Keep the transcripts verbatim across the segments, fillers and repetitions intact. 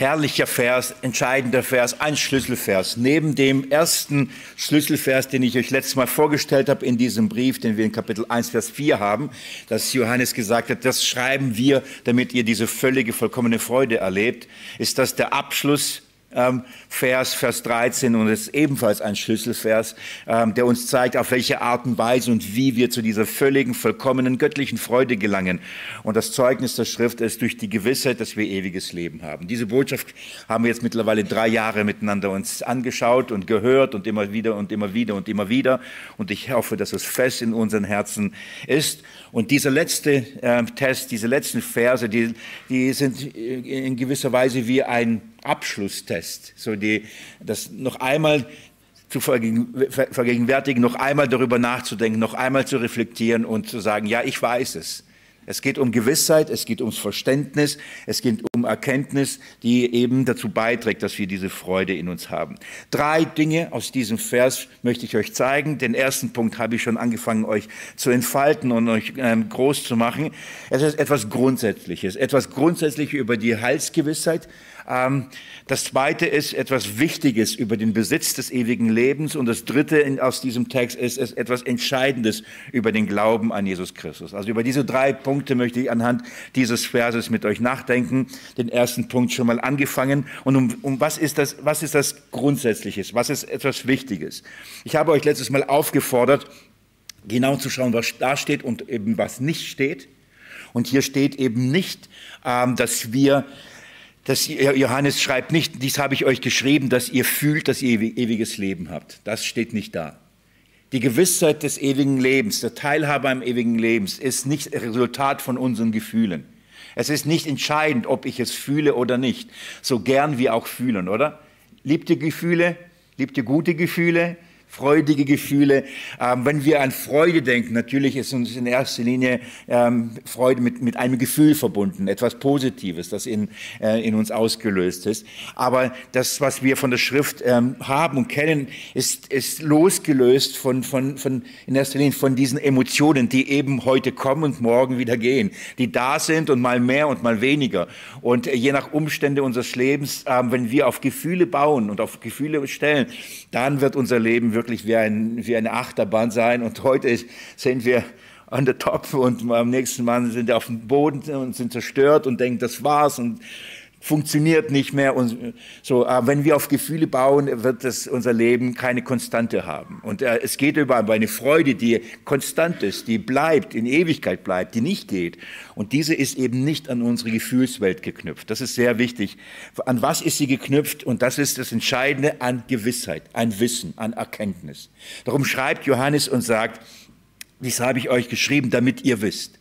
herrlicher Vers, entscheidender Vers, ein Schlüsselvers. Neben dem ersten Schlüsselvers, den ich euch letztes Mal vorgestellt habe in diesem Brief, den wir in Kapitel eins, Vers vier haben, dass Johannes gesagt hat, das schreiben wir, damit ihr diese völlige, vollkommene Freude erlebt, ist das der Abschluss Ähm, Vers, Vers dreizehn, und es ist ebenfalls ein Schlüsselvers, ähm, der uns zeigt, auf welche Art und Weise und wie wir zu dieser völligen, vollkommenen, göttlichen Freude gelangen. Und das Zeugnis der Schrift ist durch die Gewissheit, dass wir ewiges Leben haben. Diese Botschaft haben wir jetzt mittlerweile drei Jahre miteinander uns angeschaut und gehört und immer wieder und immer wieder und immer wieder. Und ich hoffe, dass es fest in unseren Herzen ist. Und dieser letzte äh, Test, diese letzten Verse, die, die sind in gewisser Weise wie ein Abschlusstest, so die, das noch einmal zu vergegenwärtigen, noch einmal darüber nachzudenken, noch einmal zu reflektieren und zu sagen, ja, ich weiß es. Es geht um Gewissheit, es geht ums Verständnis, es geht um Erkenntnis, die eben dazu beiträgt, dass wir diese Freude in uns haben. Drei Dinge aus diesem Vers möchte ich euch zeigen. Den ersten Punkt habe ich schon angefangen, euch zu entfalten und euch ähm, groß zu machen. Es ist etwas Grundsätzliches, etwas Grundsätzliches über die Heilsgewissheit. Ähm, das zweite ist etwas Wichtiges über den Besitz des ewigen Lebens. Und das dritte in, aus diesem Text ist, ist etwas Entscheidendes über den Glauben an Jesus Christus. Also über diese drei Punkte möchte ich anhand dieses Verses mit euch nachdenken. Den ersten Punkt schon mal angefangen. Und um, um was ist das, was ist das Grundsätzliches? Was ist etwas Wichtiges? Ich habe euch letztes Mal aufgefordert, genau zu schauen, was da steht und eben was nicht steht. Und hier steht eben nicht, ähm, dass wir Das, Johannes schreibt nicht, dies habe ich euch geschrieben, dass ihr fühlt, dass ihr ewiges Leben habt. Das steht nicht da. Die Gewissheit des ewigen Lebens, der Teilhabe am ewigen Leben, ist nicht Resultat von unseren Gefühlen. Es ist nicht entscheidend, ob ich es fühle oder nicht. So gern wir auch fühlen, oder? Liebt ihr Gefühle? Liebt ihr gute Gefühle? Freudige Gefühle. Ähm, wenn wir an Freude denken, natürlich ist uns in erster Linie ähm, Freude mit, mit einem Gefühl verbunden, etwas Positives, das in, äh, in uns ausgelöst ist. Aber das, was wir von der Schrift ähm, haben und kennen, ist, ist losgelöst von, von, von, in erster Linie von diesen Emotionen, die eben heute kommen und morgen wieder gehen, die da sind und mal mehr und mal weniger. Und je nach Umstände unseres Lebens, ähm, wenn wir auf Gefühle bauen und auf Gefühle stellen, dann wird unser Leben wirklich wirklich wie, ein, wie eine Achterbahn sein, und heute ist, sind wir an der Top und am nächsten Mal sind wir auf dem Boden und sind zerstört und denken, das war's und funktioniert nicht mehr. Und so, aber wenn wir auf Gefühle bauen, wird das unser Leben keine Konstante haben. Und äh, es geht über eine Freude, die konstant ist, die bleibt, in Ewigkeit bleibt, die nicht geht. Und diese ist eben nicht an unsere Gefühlswelt geknüpft. Das ist sehr wichtig. An was ist sie geknüpft? Und das ist das Entscheidende, an Gewissheit, an Wissen, an Erkenntnis. Darum schreibt Johannes und sagt, dies habe ich euch geschrieben, damit ihr wisst.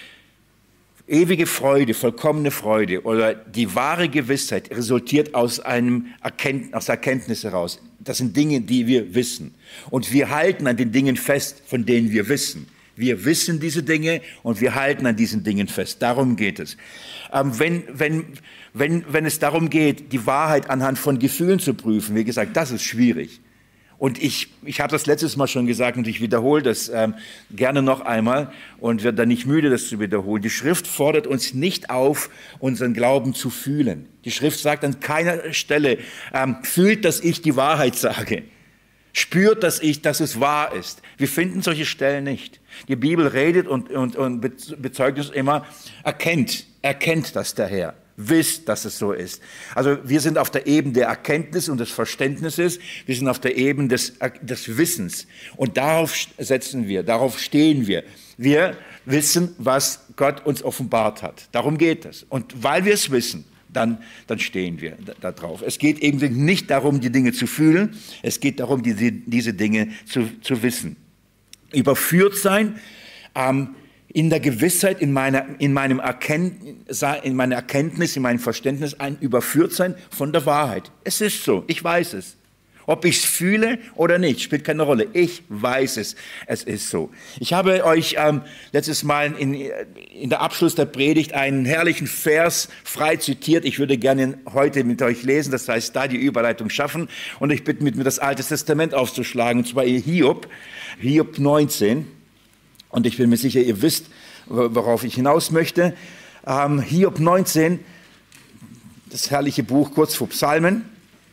Ewige Freude, vollkommene Freude oder die wahre Gewissheit resultiert aus einem Erkenntnis, aus Erkenntnis heraus. Das sind Dinge, die wir wissen. Und wir halten an den Dingen fest, von denen wir wissen. Wir wissen diese Dinge und wir halten an diesen Dingen fest. Darum geht es. Ähm, wenn, wenn, wenn, wenn es darum geht, die Wahrheit anhand von Gefühlen zu prüfen, wie gesagt, das ist schwierig. Und ich, ich habe das letztes Mal schon gesagt und ich wiederhole das ähm, gerne noch einmal und werde dann nicht müde, das zu wiederholen. Die Schrift fordert uns nicht auf, unseren Glauben zu fühlen. Die Schrift sagt an keiner Stelle, ähm, fühlt, dass ich die Wahrheit sage. Spürt, dass ich, dass es wahr ist. Wir finden solche Stellen nicht. Die Bibel redet und, und, und bezeugt es immer, erkennt, erkennt das der Herr. Wisst, dass es so ist. Also wir sind auf der Ebene der Erkenntnis und des Verständnisses, wir sind auf der Ebene des, des Wissens. Und darauf setzen wir, darauf stehen wir. Wir wissen, was Gott uns offenbart hat. Darum geht es. Und weil wir es wissen, dann, dann stehen wir da, da drauf. Es geht eben nicht darum, die Dinge zu fühlen, es geht darum, diese, diese Dinge zu, zu wissen. Überführt sein, ähm, in der Gewissheit, in meiner, in meinem Erkenntnis, in meiner Erkenntnis, in meinem Verständnis, ein Überführtsein von der Wahrheit. Es ist so, ich weiß es. Ob ich es fühle oder nicht, spielt keine Rolle. Ich weiß es, es ist so. Ich habe euch ähm, letztes Mal in, in der Abschluss der Predigt einen herrlichen Vers frei zitiert. Ich würde gerne heute mit euch lesen, das heißt, da die Überleitung schaffen. Und ich bitte mit mir das Alte Testament aufzuschlagen, und zwar Hiob, Hiob neunzehn. Und ich bin mir sicher, ihr wisst, worauf ich hinaus möchte. Ähm, Hiob neunzehn, das herrliche Buch kurz vor Psalmen.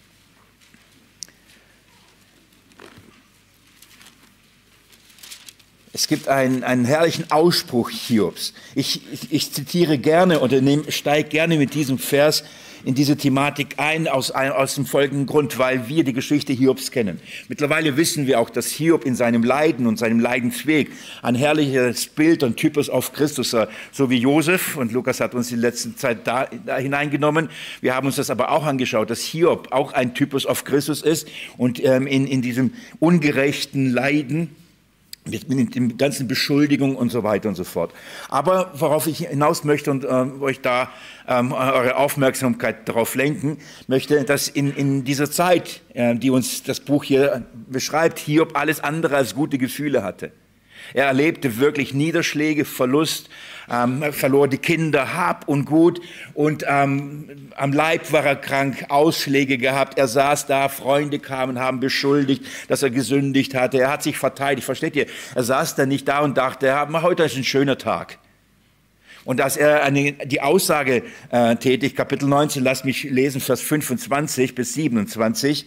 Es gibt einen, einen herrlichen Ausspruch Hiobs. Ich, ich, ich zitiere gerne oder steige gerne mit diesem Vers in diese Thematik ein, aus, aus dem folgenden Grund, weil wir die Geschichte Hiobs kennen. Mittlerweile wissen wir auch, dass Hiob in seinem Leiden und seinem Leidensweg ein herrliches Bild und Typus auf Christus war, so wie Josef, und Lukas hat uns in der letzten Zeit da, da hineingenommen. Wir haben uns das aber auch angeschaut, dass Hiob auch ein Typus auf Christus ist und ähm, in, in diesem ungerechten Leiden, mit den ganzen Beschuldigungen und so weiter und so fort. Aber worauf ich hinaus möchte und äh, euch da ähm, eure Aufmerksamkeit darauf lenken möchte, dass in, in dieser Zeit, äh, die uns das Buch hier beschreibt, Hiob alles andere als gute Gefühle hatte. Er erlebte wirklich Niederschläge, Verlust, ähm, verlor die Kinder, Hab und Gut und ähm, am Leib war er krank, Ausschläge gehabt. Er saß da, Freunde kamen, haben beschuldigt, dass er gesündigt hatte. Er hat sich verteidigt, versteht ihr? Er saß da nicht da und dachte, ja, heute ist ein schöner Tag. Und als er eine, die Aussage äh, tätigt, Kapitel neunzehn, lasst mich lesen, Vers fünfundzwanzig bis siebenundzwanzig,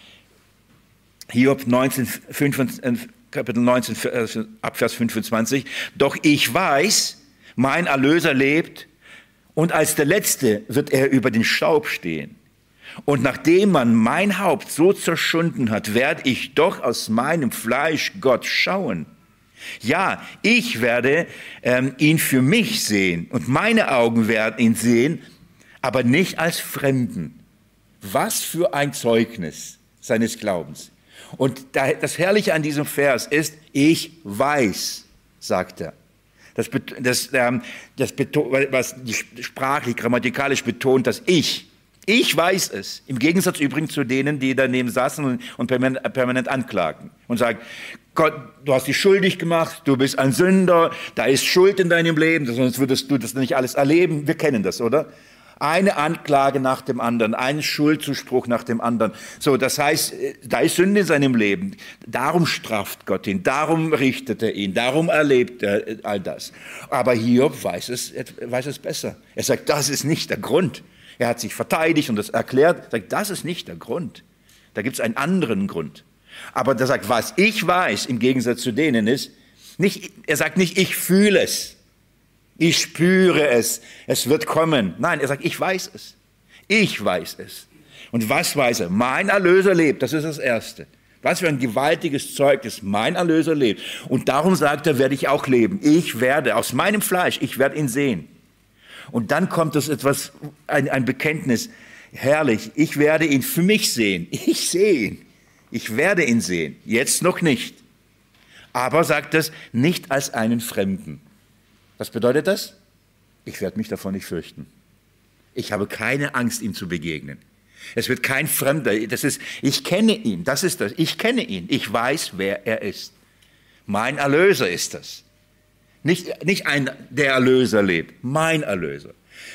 Hiob neunzehn, fünfundzwanzig, Kapitel neunzehn, ab Vers fünfundzwanzig. Doch ich weiß, mein Erlöser lebt und als der Letzte wird er über den Staub stehen. Und nachdem man mein Haupt so zerschunden hat, werde ich doch aus meinem Fleisch Gott schauen. Ja, ich werde ähm, ihn für mich sehen und meine Augen werden ihn sehen, aber nicht als Fremden. Was für ein Zeugnis seines Glaubens. Und das Herrliche an diesem Vers ist, ich weiß, sagt er. Das, das, das was sprachlich, grammatikalisch betont, das Ich. Ich weiß es. Im Gegensatz übrigens zu denen, die daneben saßen und, und permanent, permanent anklagen und sagen, Gott, du hast dich schuldig gemacht, du bist ein Sünder, da ist Schuld in deinem Leben, sonst würdest du das nicht alles erleben. Wir kennen das, oder? Eine Anklage nach dem anderen, ein Schuldzuspruch nach dem anderen. So, das heißt, da ist Sünde in seinem Leben. Darum straft Gott ihn, darum richtet er ihn, darum erlebt er all das. Aber Hiob weiß es, weiß es besser. Er sagt, das ist nicht der Grund. Er hat sich verteidigt und das erklärt, sagt, das ist nicht der Grund. Da gibt es einen anderen Grund. Aber er sagt, was ich weiß, im Gegensatz zu denen ist, nicht, er sagt nicht, ich fühle es. Ich spüre es, es wird kommen. Nein, er sagt, ich weiß es. Ich weiß es. Und was weiß er? Mein Erlöser lebt, das ist das Erste. Was für ein gewaltiges Zeugnis, mein Erlöser lebt. Und darum sagt er, werde ich auch leben. Ich werde, aus meinem Fleisch, ich werde ihn sehen. Und dann kommt es etwas, ein, ein Bekenntnis, herrlich, ich werde ihn für mich sehen. Ich sehe ihn. Ich werde ihn sehen. Jetzt noch nicht. Aber, sagt es, nicht als einen Fremden. Was bedeutet das? Ich werde mich davon nicht fürchten. Ich habe keine Angst, ihm zu begegnen. Es wird kein Fremder. Das ist, ich kenne ihn. Das ist das. Ich kenne ihn. Ich weiß, wer er ist. Mein Erlöser ist das. Nicht, nicht ein, der Erlöser lebt. Mein Erlöser.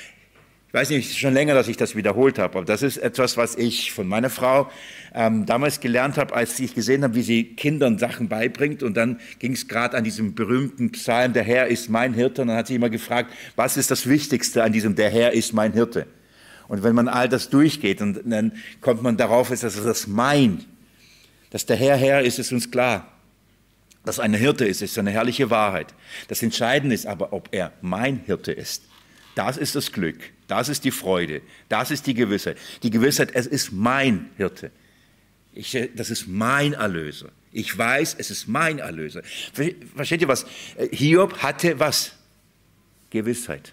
Ich weiß nicht, schon länger, dass ich das wiederholt habe, aber das ist etwas, was ich von meiner Frau ähm, damals gelernt habe, als ich gesehen habe, wie sie Kindern Sachen beibringt. Und dann ging es gerade an diesem berühmten Psalm, der Herr ist mein Hirte. Und dann hat sie immer gefragt, was ist das Wichtigste an diesem, der Herr ist mein Hirte? Und wenn man all das durchgeht, und dann kommt man darauf, ist das, das mein, dass der Herr Herr ist, ist uns klar. Dass er ein Hirte ist, ist eine herrliche Wahrheit. Das Entscheidende ist aber, ob er mein Hirte ist. Das ist das Glück, das ist die Freude, das ist die Gewissheit. Die Gewissheit, es ist mein Hirte. Ich, das ist mein Erlöser. Ich weiß, es ist mein Erlöser. Versteht ihr was? Hiob hatte was? Gewissheit.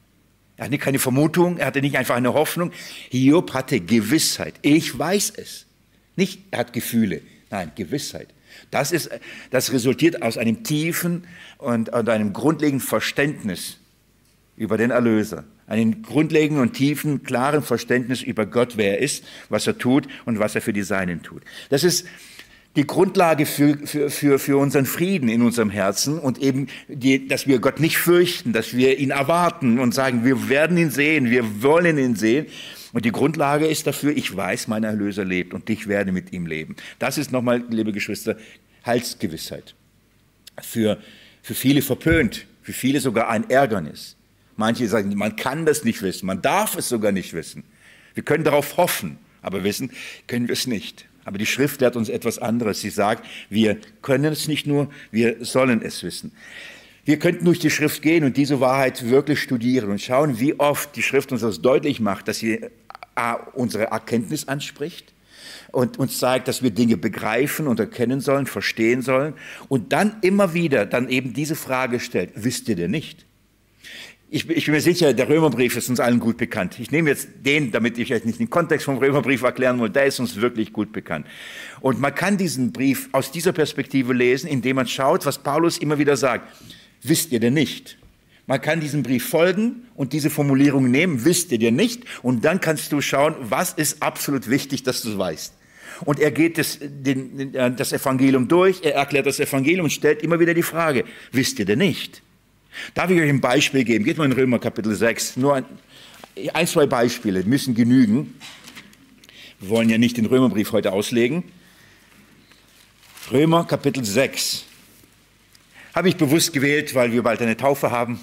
Er hatte keine Vermutung, er hatte nicht einfach eine Hoffnung. Hiob hatte Gewissheit. Ich weiß es. Nicht, er hat Gefühle. Nein, Gewissheit. Das ist, das resultiert aus einem tiefen und, und einem grundlegenden Verständnis über den Erlöser. Einen grundlegenden und tiefen, klaren Verständnis über Gott, wer er ist, was er tut und was er für die Seinen tut. Das ist die Grundlage für, für, für, für unseren Frieden in unserem Herzen und eben, die, dass wir Gott nicht fürchten, dass wir ihn erwarten und sagen, wir werden ihn sehen, wir wollen ihn sehen. Und die Grundlage ist dafür, ich weiß, mein Erlöser lebt und ich werde mit ihm leben. Das ist nochmal, liebe Geschwister, Heilsgewissheit. Für, für viele verpönt, für viele sogar ein Ärgernis. Manche sagen, man kann das nicht wissen, man darf es sogar nicht wissen. Wir können darauf hoffen, aber wissen können wir es nicht. Aber die Schrift lehrt uns etwas anderes. Sie sagt, wir können es nicht nur, wir sollen es wissen. Wir könnten durch die Schrift gehen und diese Wahrheit wirklich studieren und schauen, wie oft die Schrift uns das deutlich macht, dass sie unsere Erkenntnis anspricht und uns zeigt, dass wir Dinge begreifen und erkennen sollen, verstehen sollen und dann immer wieder dann eben diese Frage stellt, wisst ihr denn nicht? Ich, ich bin mir sicher, der Römerbrief ist uns allen gut bekannt. Ich nehme jetzt den, damit ich euch nicht den Kontext vom Römerbrief erklären will, der ist uns wirklich gut bekannt. Und man kann diesen Brief aus dieser Perspektive lesen, indem man schaut, was Paulus immer wieder sagt. Wisst ihr denn nicht? Man kann diesem Brief folgen und diese Formulierung nehmen, wisst ihr denn nicht? Und dann kannst du schauen, was ist absolut wichtig, dass du es weißt. Und er geht das, den, das Evangelium durch, er erklärt das Evangelium und stellt immer wieder die Frage, wisst ihr denn nicht? Darf ich euch ein Beispiel geben? Geht mal in Römer Kapitel sechs. Nur ein, ein, zwei Beispiele müssen genügen. Wir wollen ja nicht den Römerbrief heute auslegen. Römer Kapitel sechs. Habe ich bewusst gewählt, weil wir bald eine Taufe haben.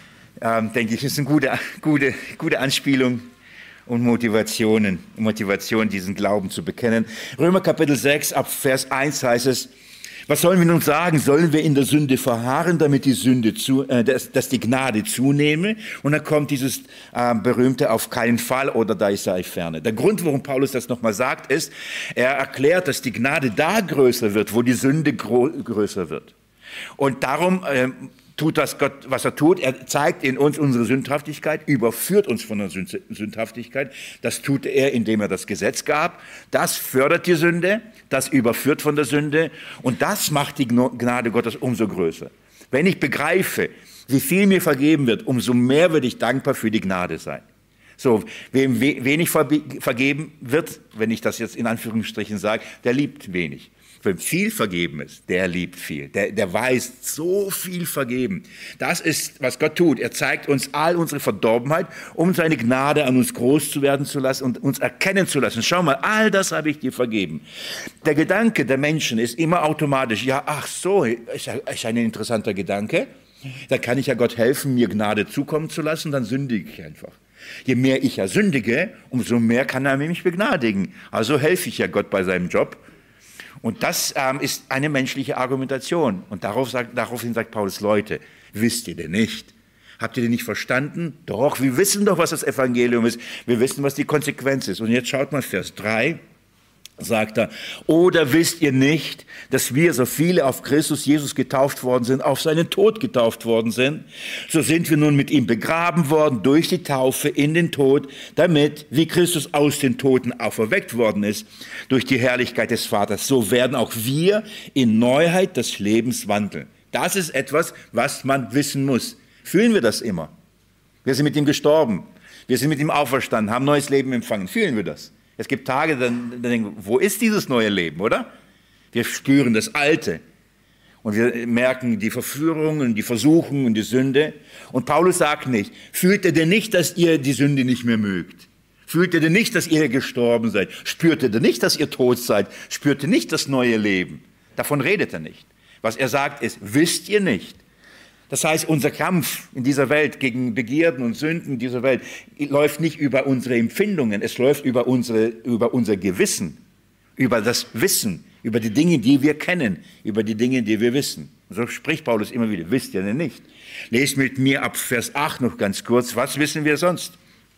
Ähm, denke ich, ist eine gute, gute, gute Anspielung und Motivationen, Motivation, diesen Glauben zu bekennen. Römer Kapitel sechs, ab Vers eins heißt es, was sollen wir nun sagen? Sollen wir in der Sünde verharren, damit die Sünde zu, äh, dass, dass die Gnade zunehme? Und dann kommt dieses äh, berühmte auf keinen Fall oder da sei ferne. Der Grund, warum Paulus das nochmal sagt, ist, er erklärt, dass die Gnade da größer wird, wo die Sünde größer wird. Und darum äh, tut das Gott, was er tut. Er zeigt in uns unsere Sündhaftigkeit, überführt uns von der Sündhaftigkeit. Das tut er, indem er das Gesetz gab. Das fördert die Sünde, das überführt von der Sünde und das macht die Gnade Gottes umso größer. Wenn ich begreife, wie viel mir vergeben wird, umso mehr würde ich dankbar für die Gnade sein. So, wem wenig vergeben wird, wenn ich das jetzt in Anführungsstrichen sage, der liebt wenig. Wem viel vergeben ist, der liebt viel. Der, der weiß so viel vergeben. Das ist, was Gott tut. Er zeigt uns all unsere Verdorbenheit, um seine Gnade an uns groß zu werden zu lassen und uns erkennen zu lassen. Schau mal, all das habe ich dir vergeben. Der Gedanke der Menschen ist immer automatisch, ja, ach so, ist, ist ein interessanter Gedanke. Da kann ich ja Gott helfen, mir Gnade zukommen zu lassen, dann sündige ich einfach. Je mehr ich ja sündige, umso mehr kann er mich begnadigen. Also helfe ich ja Gott bei seinem Job. Und das ähm, ist eine menschliche Argumentation. Und darauf sagt, daraufhin sagt Paulus, Leute, wisst ihr denn nicht? Habt ihr denn nicht verstanden? Doch, wir wissen doch, was das Evangelium ist. Wir wissen, was die Konsequenz ist. Und jetzt schaut mal Vers drei. Sagt er, oder wisst ihr nicht, dass wir, so viele auf Christus Jesus getauft worden sind, auf seinen Tod getauft worden sind? So sind wir nun mit ihm begraben worden durch die Taufe in den Tod, damit, wie Christus aus den Toten auferweckt worden ist, durch die Herrlichkeit des Vaters, so werden auch wir in Neuheit des Lebens wandeln. Das ist etwas, was man wissen muss. Fühlen wir das immer? Wir sind mit ihm gestorben, wir sind mit ihm auferstanden, haben neues Leben empfangen. Fühlen wir das? Es gibt Tage, dann, dann denken wir, wo ist dieses neue Leben, oder? Wir spüren das Alte und wir merken die Verführungen, die Versuchungen, die Sünde. Und Paulus sagt nicht, fühlt ihr denn nicht, dass ihr die Sünde nicht mehr mögt? Fühlt ihr denn nicht, dass ihr gestorben seid? Spürt ihr denn nicht, dass ihr tot seid? Spürt ihr nicht das neue Leben? Davon redet er nicht. Was er sagt ist, wisst ihr nicht? Das heißt, unser Kampf in dieser Welt gegen Begierden und Sünden dieser Welt läuft nicht über unsere Empfindungen, es läuft über, unsere, über unser Gewissen, über das Wissen, über die Dinge, die wir kennen, über die Dinge, die wir wissen. So spricht Paulus immer wieder, wisst ihr denn nicht? Lest mit mir ab Vers acht noch ganz kurz, was wissen wir sonst?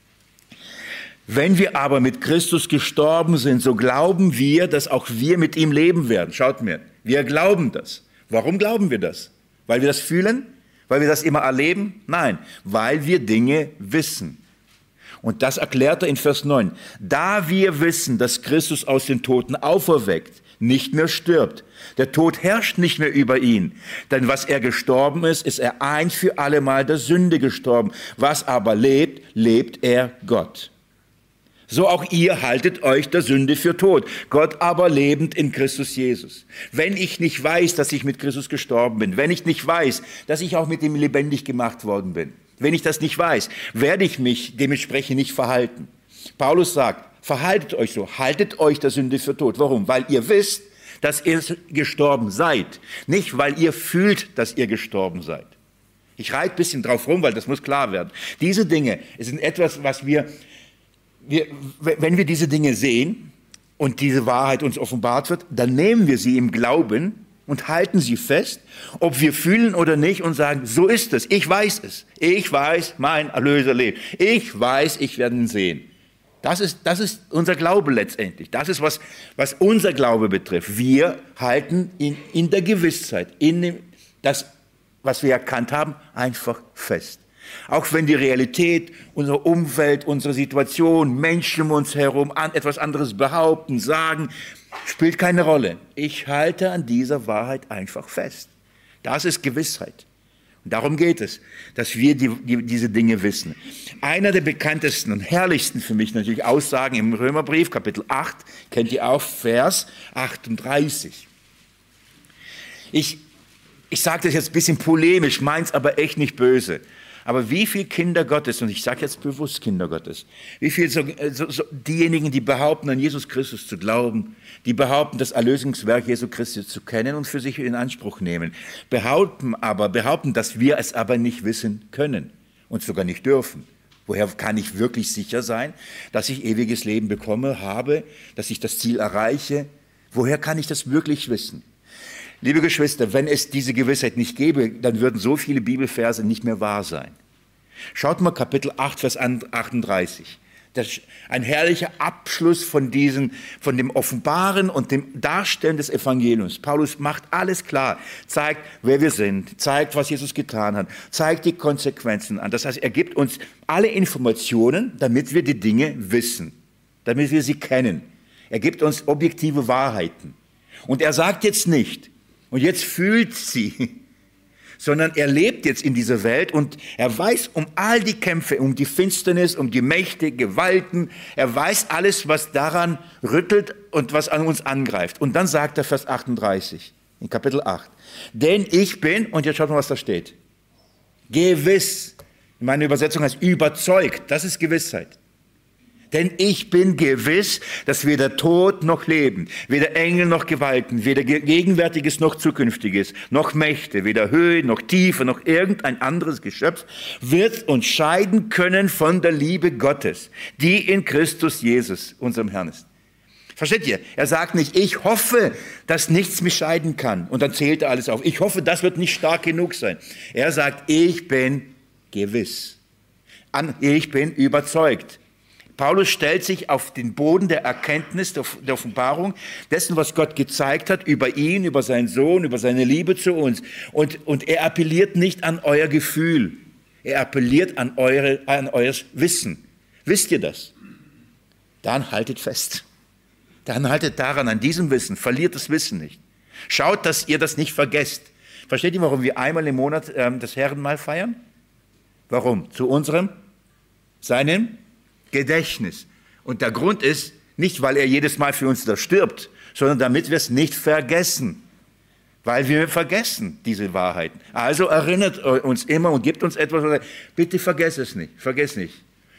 Wenn wir aber mit Christus gestorben sind, so glauben wir, dass auch wir mit ihm leben werden. Schaut mir, wir glauben das. Warum glauben wir das? Weil wir das fühlen? Weil wir das immer erleben? Nein, weil wir Dinge wissen. Und das erklärt er in Vers neun. Da wir wissen, dass Christus aus den Toten auferweckt, nicht mehr stirbt. Der Tod herrscht nicht mehr über ihn. Denn was er gestorben ist, ist er ein für allemal der Sünde gestorben. Was aber lebt, lebt er Gott. So auch ihr haltet euch der Sünde für tot, Gott aber lebend in Christus Jesus. Wenn ich nicht weiß, dass ich mit Christus gestorben bin, wenn ich nicht weiß, dass ich auch mit ihm lebendig gemacht worden bin, wenn ich das nicht weiß, werde ich mich dementsprechend nicht verhalten. Paulus sagt, verhaltet euch so, haltet euch der Sünde für tot. Warum? Weil ihr wisst, dass ihr gestorben seid, nicht weil ihr fühlt, dass ihr gestorben seid. Ich reite ein bisschen drauf rum, weil das muss klar werden. Diese Dinge sind etwas, was wir wir, wenn wir diese Dinge sehen und diese Wahrheit uns offenbart wird, dann nehmen wir sie im Glauben und halten sie fest, ob wir fühlen oder nicht und sagen, so ist es, ich weiß es. Ich weiß, mein Erlöser lebt. Ich weiß, ich werde ihn sehen. Das ist, das ist unser Glaube letztendlich. Das ist, was, was unser Glaube betrifft. Wir halten in, in der Gewissheit, in dem, das, was wir erkannt haben, einfach fest. Auch wenn die Realität, unsere Umwelt, unsere Situation, Menschen um uns herum an, etwas anderes behaupten, sagen, spielt keine Rolle. Ich halte an dieser Wahrheit einfach fest. Das ist Gewissheit. Und darum geht es, dass wir die, die, diese Dinge wissen. Einer der bekanntesten und herrlichsten für mich natürlich Aussagen im Römerbrief, Kapitel acht, kennt ihr auch, Vers achtunddreißig. Ich, ich sage das jetzt ein bisschen polemisch, meins aber echt nicht böse. Aber wie viele Kinder Gottes, und ich sage jetzt bewusst Kinder Gottes, wie viele so, so, so, diejenigen, die behaupten, an Jesus Christus zu glauben, die behaupten, das Erlösungswerk Jesu Christi zu kennen und für sich in Anspruch nehmen, behaupten aber, behaupten, dass wir es aber nicht wissen können und sogar nicht dürfen. Woher kann ich wirklich sicher sein, dass ich ewiges Leben bekomme, habe, dass ich das Ziel erreiche? Woher kann ich das wirklich wissen? Liebe Geschwister, wenn es diese Gewissheit nicht gäbe, dann würden so viele Bibelverse nicht mehr wahr sein. Schaut mal Kapitel acht, Vers achtunddreißig. Das ist ein herrlicher Abschluss von, diesen, von dem Offenbaren und dem Darstellen des Evangeliums. Paulus macht alles klar, zeigt, wer wir sind, zeigt, was Jesus getan hat, zeigt die Konsequenzen an. Das heißt, er gibt uns alle Informationen, damit wir die Dinge wissen, damit wir sie kennen. Er gibt uns objektive Wahrheiten. Und er sagt jetzt nicht, und jetzt fühlt sie, sondern er lebt jetzt in dieser Welt und er weiß um all die Kämpfe, um die Finsternis, um die Mächte, Gewalten. Er weiß alles, was daran rüttelt und was an uns angreift. Und dann sagt er Vers achtunddreißig in Kapitel acht. Denn ich bin, und jetzt schaut mal, was da steht, gewiss. Meine Übersetzung heißt überzeugt. Das ist Gewissheit. Denn ich bin gewiss, dass weder Tod noch Leben, weder Engel noch Gewalten, weder Gegenwärtiges noch Zukünftiges, noch Mächte, weder Höhe noch Tiefe noch irgendein anderes Geschöpf wird uns scheiden können von der Liebe Gottes, die in Christus Jesus, unserem Herrn ist. Versteht ihr? Er sagt nicht, ich hoffe, dass nichts mich scheiden kann. Und dann zählt er alles auf. Ich hoffe, das wird nicht stark genug sein. Er sagt, ich bin gewiss. Ich bin überzeugt. Paulus stellt sich auf den Boden der Erkenntnis, der Offenbarung, dessen, was Gott gezeigt hat, über ihn, über seinen Sohn, über seine Liebe zu uns. Und, und er appelliert nicht an euer Gefühl, er appelliert an, eure, an euer Wissen. Wisst ihr das? Dann haltet fest. Dann haltet daran, an diesem Wissen, verliert das Wissen nicht. Schaut, dass ihr das nicht vergesst. Versteht ihr, warum wir einmal im Monat ähm, das Herrenmahl feiern? Warum? Zu unserem, seinem Gedächtnis. Und der Grund ist, nicht weil er jedes Mal für uns da stirbt, sondern damit wir es nicht vergessen. Weil wir vergessen diese Wahrheiten. Also erinnert uns immer und gibt uns etwas, oder bitte vergesst es nicht, vergesst nicht.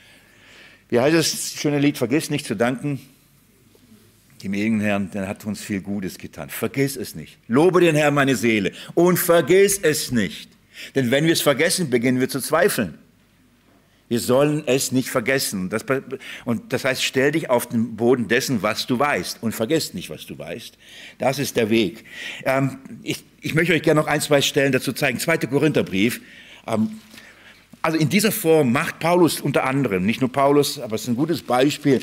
Wie heißt das schöne Lied, vergiss nicht zu danken dem ewigen Herrn, der hat uns viel Gutes getan. Vergiss es nicht. Lobe den Herrn, meine Seele, und vergiss es nicht. Denn wenn wir es vergessen, beginnen wir zu zweifeln. Wir sollen es nicht vergessen. Das, und das heißt, stell dich auf den Boden dessen, was du weißt, und vergiss nicht, was du weißt. Das ist der Weg. Ähm, ich, ich möchte euch gerne noch ein, zwei Stellen dazu zeigen. Zweiter Korintherbrief. Ähm, also in dieser Form macht Paulus unter anderem, nicht nur Paulus, aber es ist ein gutes Beispiel,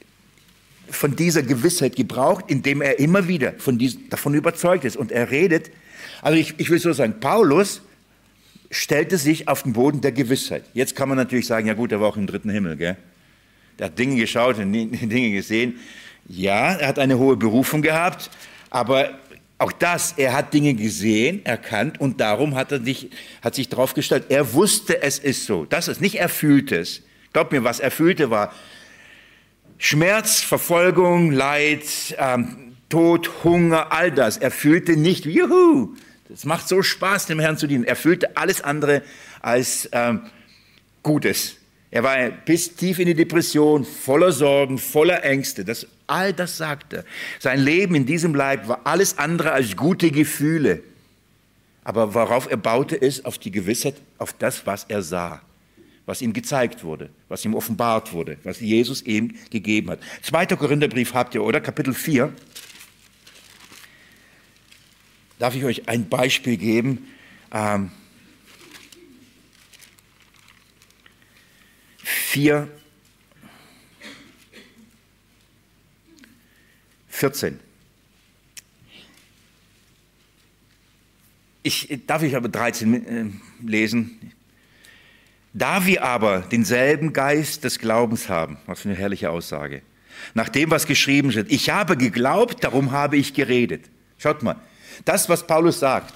von dieser Gewissheit gebraucht, indem er immer wieder von diesem, davon überzeugt ist. Und er redet, also ich, ich will so sagen, Paulus stellte sich auf den Boden der Gewissheit. Jetzt kann man natürlich sagen, ja gut, er war auch im dritten Himmel, gell? Der hat Dinge geschaut und Dinge gesehen. Ja, er hat eine hohe Berufung gehabt, aber auch das, er hat Dinge gesehen, erkannt und darum hat er sich, hat sich drauf gestellt. Er wusste, es ist so. Das ist nicht, er fühlte es. Glaub mir, was er fühlte, war Schmerz, Verfolgung, Leid, ähm, Tod, Hunger, all das. Er fühlte nicht, juhu, es macht so Spaß, dem Herrn zu dienen. Er fühlte alles andere als ähm, Gutes. Er war bis tief in die Depression, voller Sorgen, voller Ängste. Das, all das sagt er. Sein Leben in diesem Leib war alles andere als gute Gefühle. Aber worauf er baute, ist auf die Gewissheit, auf das, was er sah. was ihm gezeigt wurde, was ihm offenbart wurde, was Jesus ihm gegeben hat. Zweiter Korintherbrief habt ihr, oder? Kapitel vier. Darf ich euch ein Beispiel geben? Ähm, vier, vierzehn. Ich, darf ich aber dreizehn äh, lesen? Da wir aber denselben Geist des Glaubens haben, was für eine herrliche Aussage, nach dem, was geschrieben steht, ich habe geglaubt, darum habe ich geredet. Schaut mal, das, was Paulus sagt,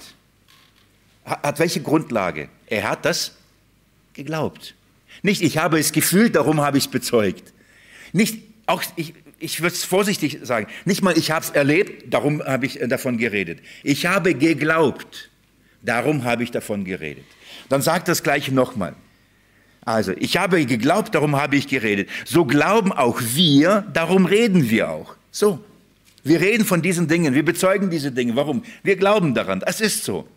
hat welche Grundlage? Er hat das geglaubt. Nicht, ich habe es gefühlt, darum habe ich es bezeugt. Nicht, auch, ich, ich würde es vorsichtig sagen, nicht mal, ich habe es erlebt, darum habe ich davon geredet. Ich habe geglaubt, darum habe ich davon geredet. Dann sagt das Gleiche nochmal. Also, ich habe geglaubt, darum habe ich geredet. So glauben auch wir, darum reden wir auch. So, wir reden von diesen Dingen, wir bezeugen diese Dinge. Warum? Wir glauben daran, das ist so.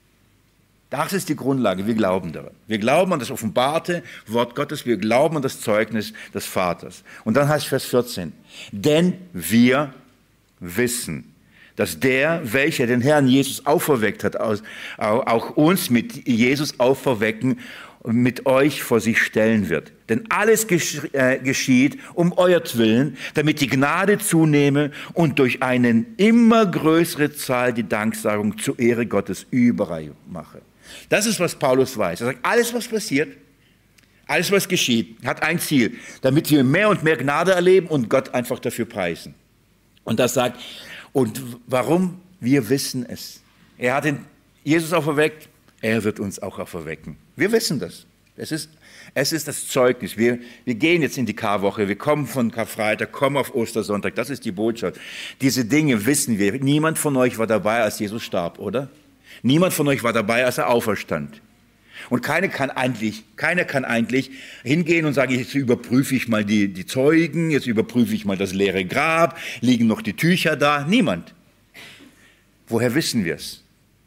Das ist die Grundlage, wir glauben daran. Wir glauben an das offenbarte Wort Gottes, wir glauben an das Zeugnis des Vaters. Und dann heißt Vers vierzehn, denn wir wissen, dass der, welcher den Herrn Jesus auferweckt hat, auch uns mit Jesus auferwecken und mit euch vor sich stellen wird. Denn alles geschieht um euertwillen, damit die Gnade zunehme und durch eine immer größere Zahl die Danksagung zur Ehre Gottes überreich mache. Das ist, was Paulus weiß. Er sagt, alles, was passiert, alles, was geschieht, hat ein Ziel, damit wir mehr und mehr Gnade erleben und Gott einfach dafür preisen. Und das sagt, und warum? Wir wissen es. Er hat den Jesus auferweckt, er wird uns auch auferwecken. Wir wissen das. Es ist, es ist das Zeugnis. Wir, wir gehen jetzt in die Karwoche, wir kommen von Karfreitag, kommen auf Ostersonntag, das ist die Botschaft. Diese Dinge wissen wir. Niemand von euch war dabei, als Jesus starb, oder? Niemand von euch war dabei, als er auferstand. Und keiner kann eigentlich, keiner kann eigentlich hingehen und sagen, jetzt überprüfe ich mal die, die Zeugen, jetzt überprüfe ich mal das leere Grab, liegen noch die Tücher da? Niemand. Woher wissen wir es?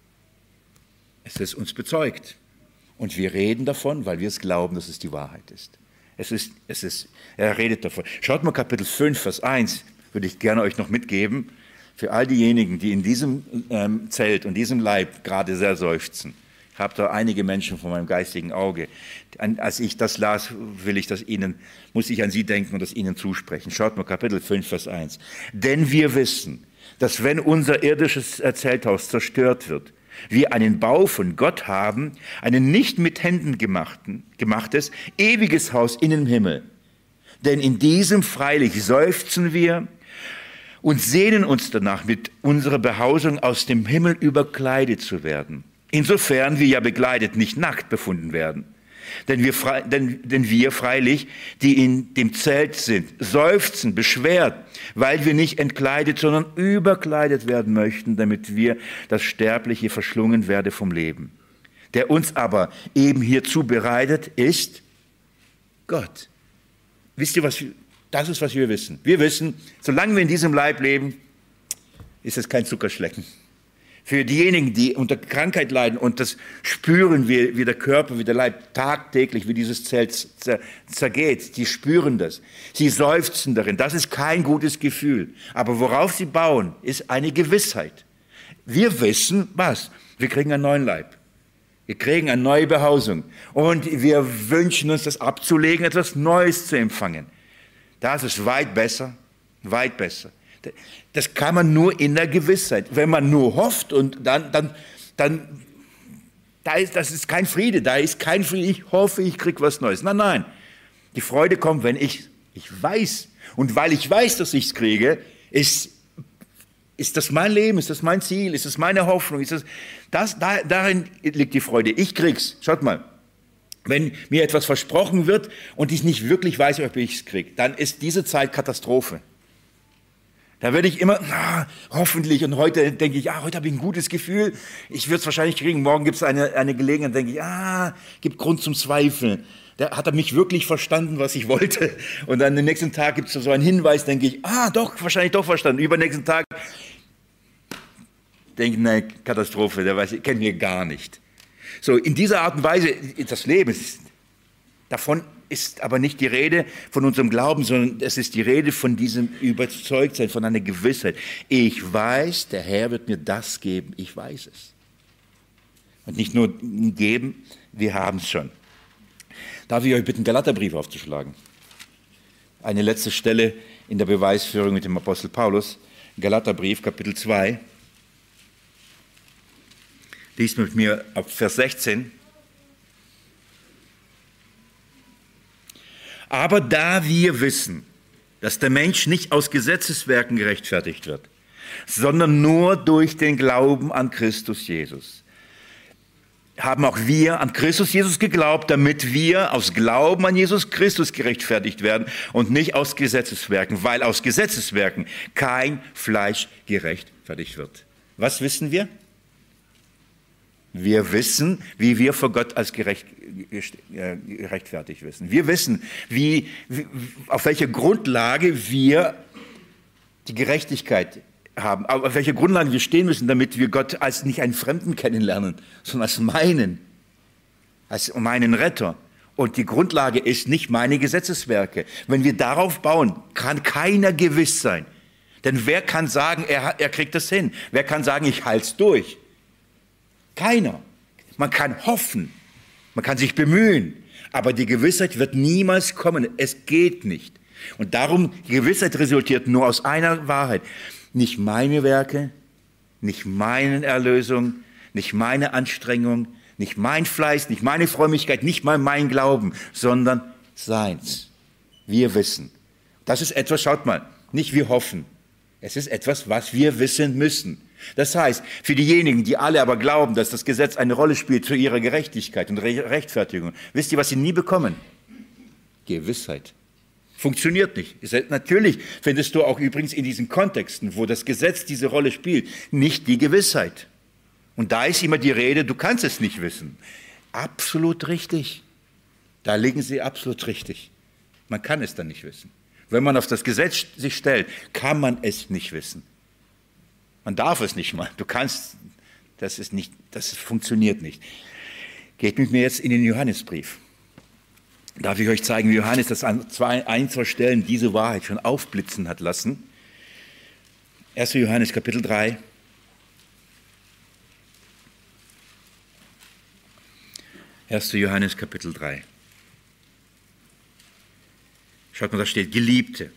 Es ist uns bezeugt. Und wir reden davon, weil wir es glauben, dass es die Wahrheit ist. Es ist, es ist, er redet davon. Schaut mal Kapitel fünf, Vers eins, würde ich gerne euch noch mitgeben, für all diejenigen, die in diesem ähm, Zelt und diesem Leib gerade sehr seufzen. Ich habe da einige Menschen vor meinem geistigen Auge. Als ich das las, will ich das ihnen, muss ich an sie denken und das ihnen zusprechen. Schaut mal Kapitel fünf, Vers eins. Denn wir wissen, dass wenn unser irdisches Zelthaus zerstört wird, wir einen Bau von Gott haben, einen nicht mit Händen gemachten, gemachtes, ewiges Haus in dem Himmel. Denn in diesem freilich seufzen wir und sehnen uns danach, mit unserer Behausung aus dem Himmel überkleidet zu werden. Insofern wir ja bekleidet, nicht nackt befunden werden. Denn wir, frei, denn, denn wir freilich, die in dem Zelt sind, seufzen, beschwert, weil wir nicht entkleidet, sondern überkleidet werden möchten, damit wir das Sterbliche verschlungen werde vom Leben. Der uns aber eben hierzu bereitet ist Gott. Wisst ihr, was wir, das ist, was wir wissen. Wir wissen, solange wir in diesem Leib leben, ist es kein Zuckerschlecken. Für diejenigen, die unter Krankheit leiden, und das spüren wir, wie der Körper, wie der Leib tagtäglich, wie dieses Zelt zergeht, die spüren das. Sie seufzen darin. Das ist kein gutes Gefühl. Aber worauf sie bauen, ist eine Gewissheit. Wir wissen, was? Wir kriegen einen neuen Leib. Wir kriegen eine neue Behausung. Und wir wünschen uns, das abzulegen, etwas Neues zu empfangen. Das ist weit besser, weit besser. Das kann man nur in der Gewissheit. Wenn man nur hofft und dann, dann, dann, da ist, das ist kein Friede, da ist kein Friede. Ich hoffe, ich kriege was Neues. Nein, nein. Die Freude kommt, wenn ich, ich weiß. Und weil ich weiß, dass ich es kriege, ist, ist das mein Leben, ist das mein Ziel, ist das meine Hoffnung, ist das, das, da, darin liegt die Freude. Ich krieg's. Schaut mal. Wenn mir etwas versprochen wird und ich nicht wirklich weiß, ob ich es kriege, dann ist diese Zeit Katastrophe. Da werde ich immer, ah, hoffentlich, und heute denke ich, ah, heute habe ich ein gutes Gefühl, ich würde es wahrscheinlich kriegen, morgen gibt es eine, eine Gelegenheit, denke ich, ah, gibt Grund zum Zweifeln. Da hat er mich wirklich verstanden, was ich wollte. Und dann den nächsten Tag gibt es so einen Hinweis, denke ich, ah, doch, wahrscheinlich doch verstanden. Übernächsten Tag denke ich, nein, Katastrophe, der weiß, kennt mir gar nicht. So, in dieser Art und Weise, das Leben ist, Davon ist aber nicht die Rede von unserem Glauben, sondern es ist die Rede von diesem Überzeugtsein, von einer Gewissheit. Ich weiß, der Herr wird mir das geben, ich weiß es. Und nicht nur geben, wir haben es schon. Darf ich euch bitten, Galaterbrief aufzuschlagen? Eine letzte Stelle in der Beweisführung mit dem Apostel Paulus, Galaterbrief, Kapitel zwei. Lies mit mir ab Vers sechzehn. Aber da wir wissen, dass der Mensch nicht aus Gesetzeswerken gerechtfertigt wird, sondern nur durch den Glauben an Christus Jesus, haben auch wir an Christus Jesus geglaubt, damit wir aus Glauben an Jesus Christus gerechtfertigt werden und nicht aus Gesetzeswerken, weil aus Gesetzeswerken kein Fleisch gerechtfertigt wird. Was wissen wir? Wir wissen, wie wir vor Gott als gerecht, gerechtfertigt wissen. Wir wissen, wie, wie, auf welcher Grundlage wir die Gerechtigkeit haben, auf welcher Grundlage wir stehen müssen, damit wir Gott als nicht einen Fremden kennenlernen, sondern als meinen, als meinen Retter. Und die Grundlage ist nicht meine Gesetzeswerke. Wenn wir darauf bauen, kann keiner gewiss sein. Denn wer kann sagen, er, er kriegt das hin? Wer kann sagen, ich halte es durch? Keiner. Man kann hoffen, man kann sich bemühen, aber die Gewissheit wird niemals kommen. Es geht nicht. Und darum, die Gewissheit resultiert nur aus einer Wahrheit. Nicht meine Werke, nicht meine Erlösung, nicht meine Anstrengung, nicht mein Fleiß, nicht meine Frömmigkeit, nicht mal mein Glauben, sondern seins. Wir wissen. Das ist etwas, schaut mal, nicht wir hoffen. Es ist etwas, was wir wissen müssen. Das heißt, für diejenigen, die alle aber glauben, dass das Gesetz eine Rolle spielt für ihre Gerechtigkeit und Rechtfertigung, wisst ihr, was sie nie bekommen? Gewissheit. Funktioniert nicht. Natürlich findest du auch übrigens in diesen Kontexten, wo das Gesetz diese Rolle spielt, nicht die Gewissheit. Und da ist immer die Rede, du kannst es nicht wissen. Absolut richtig. Da liegen sie absolut richtig. Man kann es dann nicht wissen. Wenn man auf das Gesetz sich stellt, kann man es nicht wissen. Man darf es nicht mal. Du kannst, das ist nicht, das funktioniert nicht. Geht mit mir jetzt in den Johannesbrief. Darf ich euch zeigen, wie Johannes das an zwei, ein, zwei Stellen diese Wahrheit schon aufblitzen hat lassen. erster Johannes Kapitel drei. erster Johannes Kapitel drei. Schaut mal, da steht, Geliebte.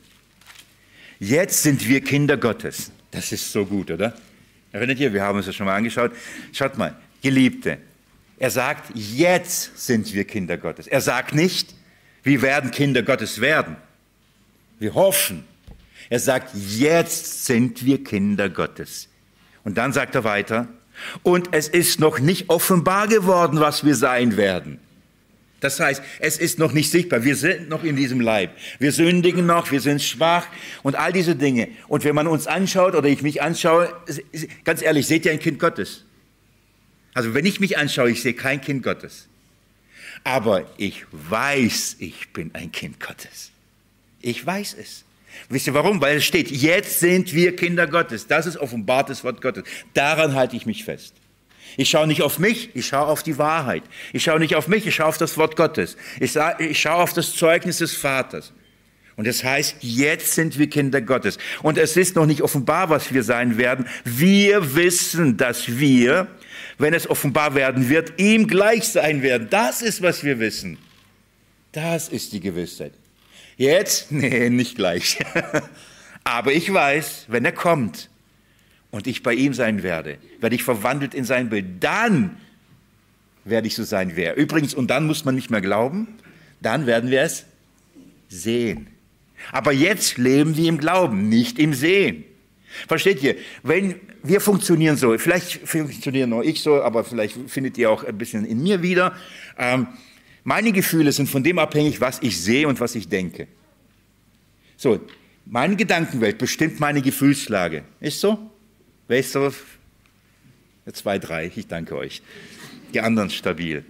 Jetzt sind wir Kinder Gottes. Das ist so gut, oder? Erinnert ihr, wir haben uns das schon mal angeschaut. Schaut mal, Geliebte. Er sagt, jetzt sind wir Kinder Gottes. Er sagt nicht, wir werden Kinder Gottes werden. Wir hoffen. Er sagt, jetzt sind wir Kinder Gottes. Und dann sagt er weiter, und es ist noch nicht offenbar geworden, was wir sein werden. Das heißt, es ist noch nicht sichtbar. Wir sind noch in diesem Leib. Wir sündigen noch, wir sind schwach und all diese Dinge. Und wenn man uns anschaut oder ich mich anschaue, ganz ehrlich, seht ihr ein Kind Gottes? Also wenn ich mich anschaue, ich sehe kein Kind Gottes. Aber ich weiß, ich bin ein Kind Gottes. Ich weiß es. Wisst ihr warum? Weil es steht, jetzt sind wir Kinder Gottes. Das ist offenbartes Wort Gottes. Daran halte ich mich fest. Ich schaue nicht auf mich, ich schaue auf die Wahrheit. Ich schaue nicht auf mich, ich schaue auf das Wort Gottes. Ich, sage, ich schaue auf das Zeugnis des Vaters. Und das heißt, jetzt sind wir Kinder Gottes. Und es ist noch nicht offenbar, was wir sein werden. Wir wissen, dass wir, wenn es offenbar werden wird, ihm gleich sein werden. Das ist, was wir wissen. Das ist die Gewissheit. Jetzt? Nee, nicht gleich. Aber ich weiß, wenn er kommt und ich bei ihm sein werde, werde ich verwandelt in sein Bild. Dann werde ich so sein wie er. Übrigens, und dann muss man nicht mehr glauben, dann werden wir es sehen. Aber jetzt leben wir im Glauben, nicht im Sehen. Versteht ihr? Wenn wir funktionieren so, vielleicht funktionieren nur ich so, aber vielleicht findet ihr auch ein bisschen in mir wieder. Ähm, meine Gefühle sind von dem abhängig, was ich sehe und was ich denke. So, meine Gedankenwelt bestimmt meine Gefühlslage. Ist so? Wer ist so? Zwei, drei, ich danke euch. Die anderen stabil.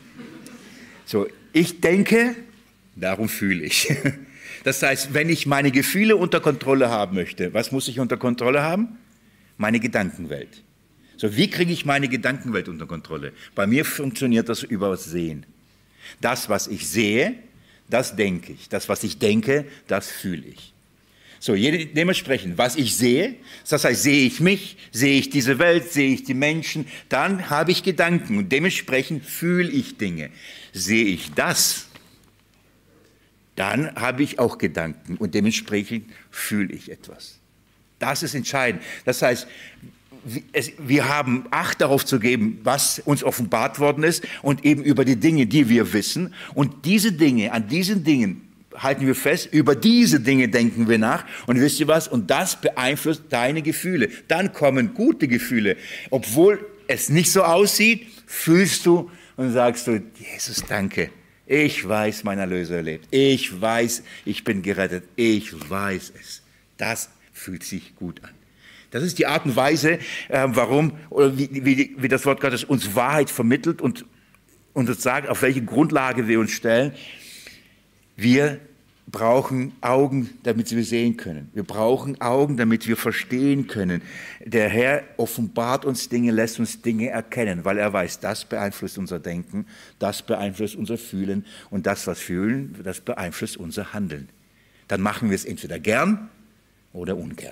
So, ich denke, darum fühle ich. Das heißt, wenn ich meine Gefühle unter Kontrolle haben möchte, was muss ich unter Kontrolle haben? Meine Gedankenwelt. So, wie kriege ich meine Gedankenwelt unter Kontrolle? Bei mir funktioniert das über das Sehen. Das, was ich sehe, das denke ich. Das, was ich denke, das fühle ich. So, dementsprechend, was ich sehe, das heißt, sehe ich mich, sehe ich diese Welt, sehe ich die Menschen, dann habe ich Gedanken und dementsprechend fühle ich Dinge. Sehe ich das, dann habe ich auch Gedanken und dementsprechend fühle ich etwas. Das ist entscheidend. Das heißt, wir haben Acht darauf zu geben, was uns offenbart worden ist und eben über die Dinge, die wir wissen. Und diese Dinge, an diesen Dingen halten wir fest, über diese Dinge denken wir nach. Und wisst ihr was? Und das beeinflusst deine Gefühle. Dann kommen gute Gefühle. Obwohl es nicht so aussieht, fühlst du und sagst du, Jesus, danke. Ich weiß, mein Erlöser lebt. Ich weiß, ich bin gerettet. Ich weiß es. Das fühlt sich gut an. Das ist die Art und Weise, äh, warum, oder wie, wie, wie das Wort Gottes uns Wahrheit vermittelt und, und uns sagt, auf welche Grundlage wir uns stellen. Wir brauchen Augen, damit wir sehen können. Wir brauchen Augen, damit wir verstehen können. Der Herr offenbart uns Dinge, lässt uns Dinge erkennen, weil er weiß, das beeinflusst unser Denken, das beeinflusst unser Fühlen und das, was fühlen, das beeinflusst unser Handeln. Dann machen wir es entweder gern oder ungern.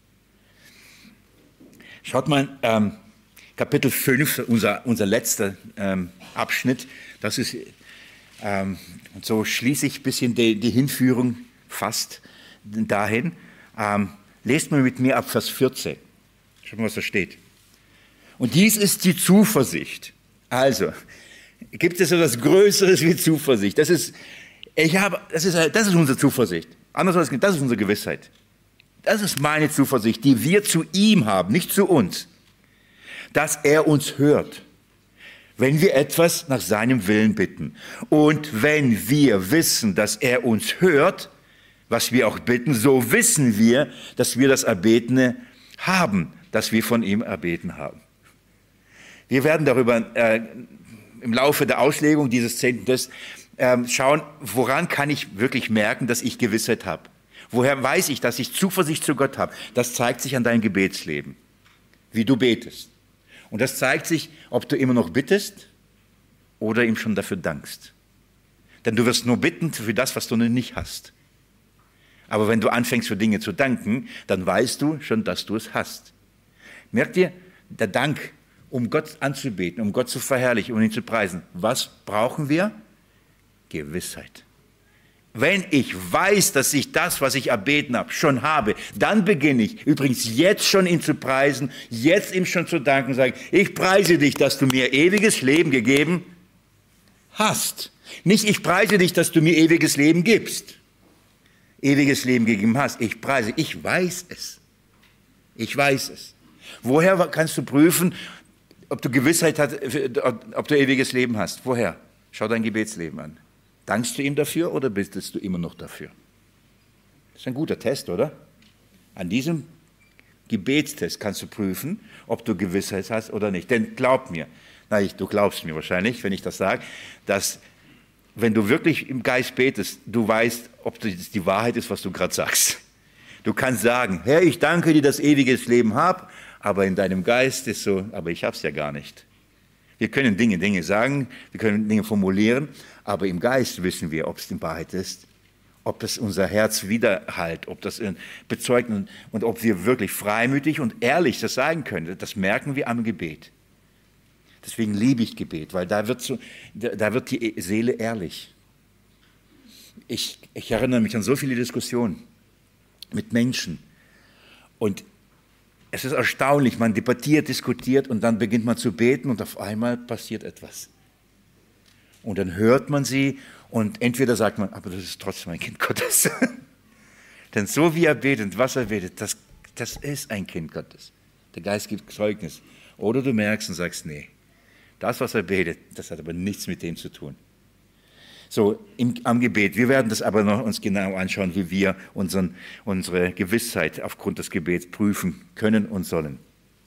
Schaut mal, ähm, Kapitel fünf, unser, unser letzter ähm, Abschnitt, das ist, ähm, und so schließe ich ein bisschen die, die Hinführung fast dahin. Ähm, lest mal mit mir ab Vers vierzehn. Schaut mal, was da steht. Und dies ist die Zuversicht. Also, gibt es etwas Größeres wie Zuversicht? Das ist, ich habe, das ist, das ist unsere Zuversicht. Anders als das ist unsere Gewissheit. Das ist meine Zuversicht, die wir zu ihm haben, nicht zu uns. Dass er uns hört, wenn wir etwas nach seinem Willen bitten. Und wenn wir wissen, dass er uns hört, was wir auch bitten, so wissen wir, dass wir das Erbetene haben, das wir von ihm erbeten haben. Wir werden darüber äh, im Laufe der Auslegung dieses zehnten Tests äh, schauen, woran kann ich wirklich merken, dass ich Gewissheit habe. Woher weiß ich, dass ich Zuversicht zu Gott habe? Das zeigt sich an deinem Gebetsleben, wie du betest. Und das zeigt sich, ob du immer noch bittest oder ihm schon dafür dankst. Denn du wirst nur bitten für das, was du noch nicht hast. Aber wenn du anfängst für Dinge zu danken, dann weißt du schon, dass du es hast. Merkt ihr, der Dank, um Gott anzubeten, um Gott zu verherrlichen, um ihn zu preisen. Was brauchen wir? Gewissheit. Wenn ich weiß, dass ich das, was ich erbeten habe, schon habe, dann beginne ich übrigens jetzt schon ihn zu preisen, jetzt ihm schon zu danken und sagen, ich preise dich, dass du mir ewiges Leben gegeben hast. Nicht, ich preise dich, dass du mir ewiges Leben gibst. Ewiges Leben gegeben hast. Ich preise, ich weiß es. Ich weiß es. Woher kannst du prüfen, ob du Gewissheit hast, ob du ewiges Leben hast? Woher? Schau dein Gebetsleben an. Dankst du ihm dafür oder bittest du immer noch dafür? Das ist ein guter Test, oder? An diesem Gebetstest kannst du prüfen, ob du Gewissheit hast oder nicht. Denn glaub mir, na, ich, du glaubst mir wahrscheinlich, wenn ich das sage, dass wenn du wirklich im Geist betest, du weißt, ob das die Wahrheit ist, was du gerade sagst. Du kannst sagen, Herr, ich danke dir, dass ich ewiges Leben habe, aber in deinem Geist ist so, aber ich habe es ja gar nicht. Wir können Dinge, Dinge sagen, wir können Dinge formulieren, aber im Geist wissen wir, ob es die Wahrheit ist, ob es unser Herz widerhallt, ob das bezeugt und, und ob wir wirklich freimütig und ehrlich das sagen können. Das merken wir am Gebet. Deswegen liebe ich Gebet, weil da wird, so, da, da wird die Seele ehrlich. Ich, ich erinnere mich an so viele Diskussionen mit Menschen und es ist erstaunlich, man debattiert, diskutiert und dann beginnt man zu beten und auf einmal passiert etwas. Und dann hört man sie und entweder sagt man, aber das ist trotzdem ein Kind Gottes. Denn so wie er betet, was er betet, das, das ist ein Kind Gottes. Der Geist gibt Zeugnis. Oder du merkst und sagst, nee, das, was er betet, das hat aber nichts mit dem zu tun. So, im, am Gebet. Wir werden das aber noch uns genau anschauen, wie wir unseren, unsere Gewissheit aufgrund des Gebets prüfen können und sollen.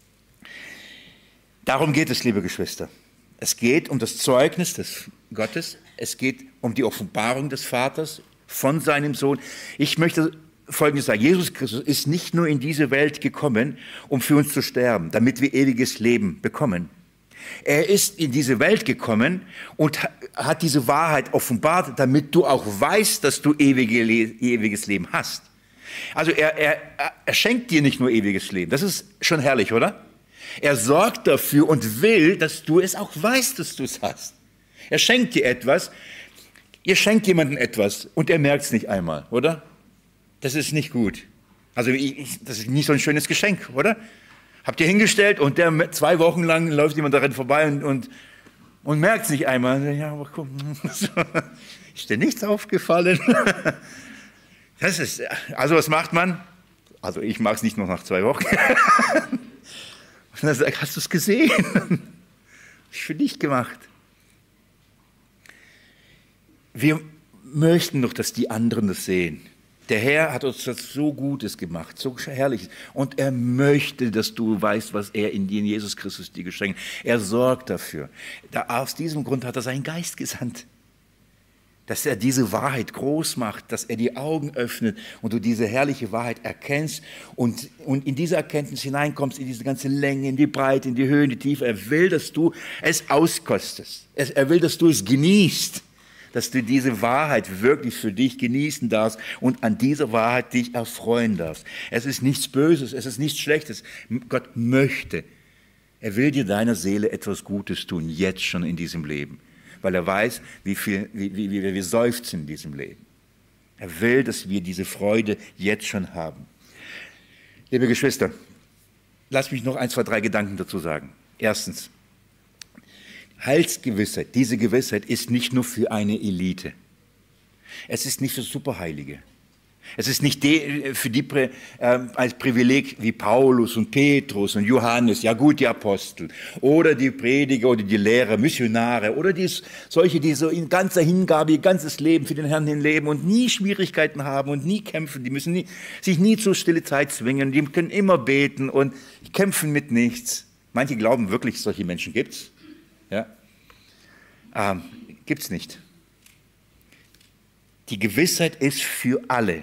Darum geht es, liebe Geschwister. Es geht um das Zeugnis des Gottes. Es geht um die Offenbarung des Vaters von seinem Sohn. Ich möchte Folgendes sagen. Jesus Christus ist nicht nur in diese Welt gekommen, um für uns zu sterben, damit wir ewiges Leben bekommen. Er ist in diese Welt gekommen und hat diese Wahrheit offenbart, damit du auch weißt, dass du ewige, ewiges Leben hast. Also er, er, er schenkt dir nicht nur ewiges Leben. Das ist schon herrlich, oder? Er sorgt dafür und will, dass du es auch weißt, dass du es hast. Er schenkt dir etwas. Ihr schenkt jemandem etwas und er merkt es nicht einmal, oder? Das ist nicht gut. Also ich, das ist nicht so ein schönes Geschenk, oder? Habt ihr hingestellt und der zwei Wochen lang läuft jemand darin vorbei und, und, und merkt es nicht einmal. Ja, aber guck, ist dir nichts aufgefallen? Das ist, also was macht man? Also ich mache es nicht nur nach zwei Wochen. Und dann sagt, hast du es gesehen? Das ist für dich gemacht. Wir möchten doch, dass die anderen das sehen. Der Herr hat uns das so Gutes gemacht, so Herrliches. Und er möchte, dass du weißt, was er in dir, in Jesus Christus dir geschenkt hat. Er sorgt dafür. Da, aus diesem Grund hat er seinen Geist gesandt. Dass er diese Wahrheit groß macht, dass er die Augen öffnet und du diese herrliche Wahrheit erkennst und, und in diese Erkenntnis hineinkommst, in diese ganze Länge, in die Breite, in die Höhe, in die Tiefe. Er will, dass du es auskostest. Er will, dass du es genießt, dass du diese Wahrheit wirklich für dich genießen darfst und an dieser Wahrheit dich erfreuen darfst. Es ist nichts Böses, es ist nichts Schlechtes. Gott möchte. Er will dir deiner Seele etwas Gutes tun, jetzt schon in diesem Leben. Weil er weiß, wie viel, wie, wie, wie wir seufzen in diesem Leben. Er will, dass wir diese Freude jetzt schon haben. Liebe Geschwister, lasst mich noch ein, zwei, drei Gedanken dazu sagen. Erstens, Heilsgewissheit, diese Gewissheit ist nicht nur für eine Elite. Es ist nicht für Superheilige. Es ist nicht die, für die äh, als Privileg wie Paulus und Petrus und Johannes, ja gut, die Apostel, oder die Prediger oder die Lehrer, Missionare, oder die, solche, die so in ganzer Hingabe ihr ganzes Leben für den Herrn hinleben und nie Schwierigkeiten haben und nie kämpfen, die müssen nie, sich nie zur stille Zeit zwingen, die können immer beten und kämpfen mit nichts. Manche glauben wirklich, solche Menschen gibt's. Ja? Ähm, gibt's nicht. Die Gewissheit ist für alle.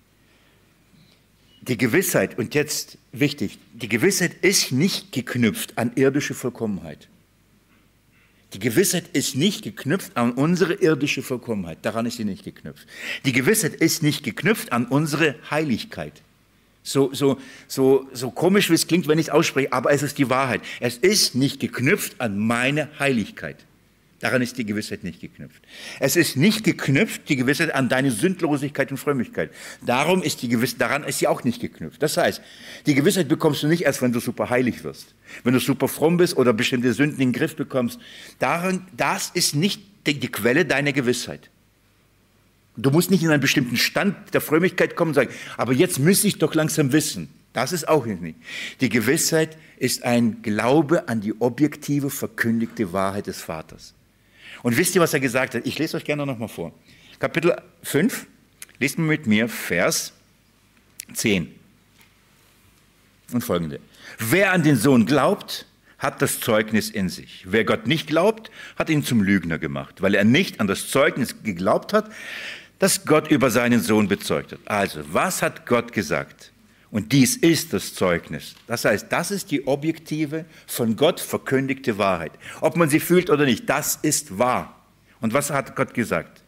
Die Gewissheit, und jetzt wichtig, die Gewissheit ist nicht geknüpft an irdische Vollkommenheit. Die Gewissheit ist nicht geknüpft an unsere irdische Vollkommenheit. Daran ist sie nicht geknüpft. Die Gewissheit ist nicht geknüpft an unsere Heiligkeit. So, so, so, so komisch, wie es klingt, wenn ich es ausspreche, aber es ist die Wahrheit. Es ist nicht geknüpft an meine Heiligkeit. Daran ist die Gewissheit nicht geknüpft. Es ist nicht geknüpft, die Gewissheit, an deine Sündlosigkeit und Frömmigkeit. Darum ist die Gewissheit, daran ist sie auch nicht geknüpft. Das heißt, die Gewissheit bekommst du nicht erst, wenn du super heilig wirst. Wenn du super fromm bist oder bestimmte Sünden in den Griff bekommst. Daran, das ist nicht die, die Quelle deiner Gewissheit. Du musst nicht in einen bestimmten Stand der Frömmigkeit kommen und sagen, aber jetzt müsste ich doch langsam wissen. Das ist auch nicht. Die Gewissheit ist ein Glaube an die objektive, verkündigte Wahrheit des Vaters. Und wisst ihr, was er gesagt hat? Ich lese euch gerne noch mal vor. Kapitel fünf, lest mal mit mir Vers zehn und folgende. Wer an den Sohn glaubt, hat das Zeugnis in sich. Wer Gott nicht glaubt, hat ihn zum Lügner gemacht, weil er nicht an das Zeugnis geglaubt hat, das Gott über seinen Sohn bezeugt hat. Also, was hat Gott gesagt? Und dies ist das Zeugnis. Das heißt, das ist die objektive, von Gott verkündigte Wahrheit. Ob man sie fühlt oder nicht, das ist wahr. Und was hat Gott gesagt?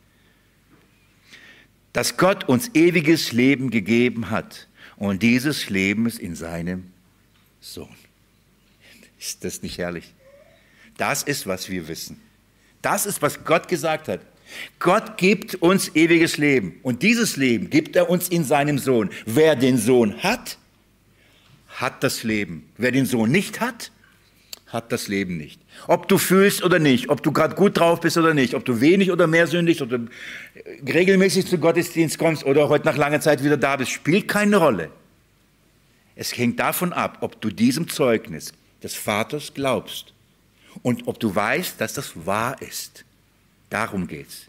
Dass Gott uns ewiges Leben gegeben hat. Und dieses Leben ist in seinem Sohn. Ist das nicht herrlich? Das ist, was wir wissen. Das ist, was Gott gesagt hat. Gott gibt uns ewiges Leben und dieses Leben gibt er uns in seinem Sohn. Wer den Sohn hat, hat das Leben. Wer den Sohn nicht hat, hat das Leben nicht. Ob du fühlst oder nicht, ob du gerade gut drauf bist oder nicht, ob du wenig oder mehr sündigst oder regelmäßig zu Gottesdienst kommst oder heute nach langer Zeit wieder da bist, spielt keine Rolle. Es hängt davon ab, ob du diesem Zeugnis des Vaters glaubst und ob du weißt, dass das wahr ist. Darum geht's.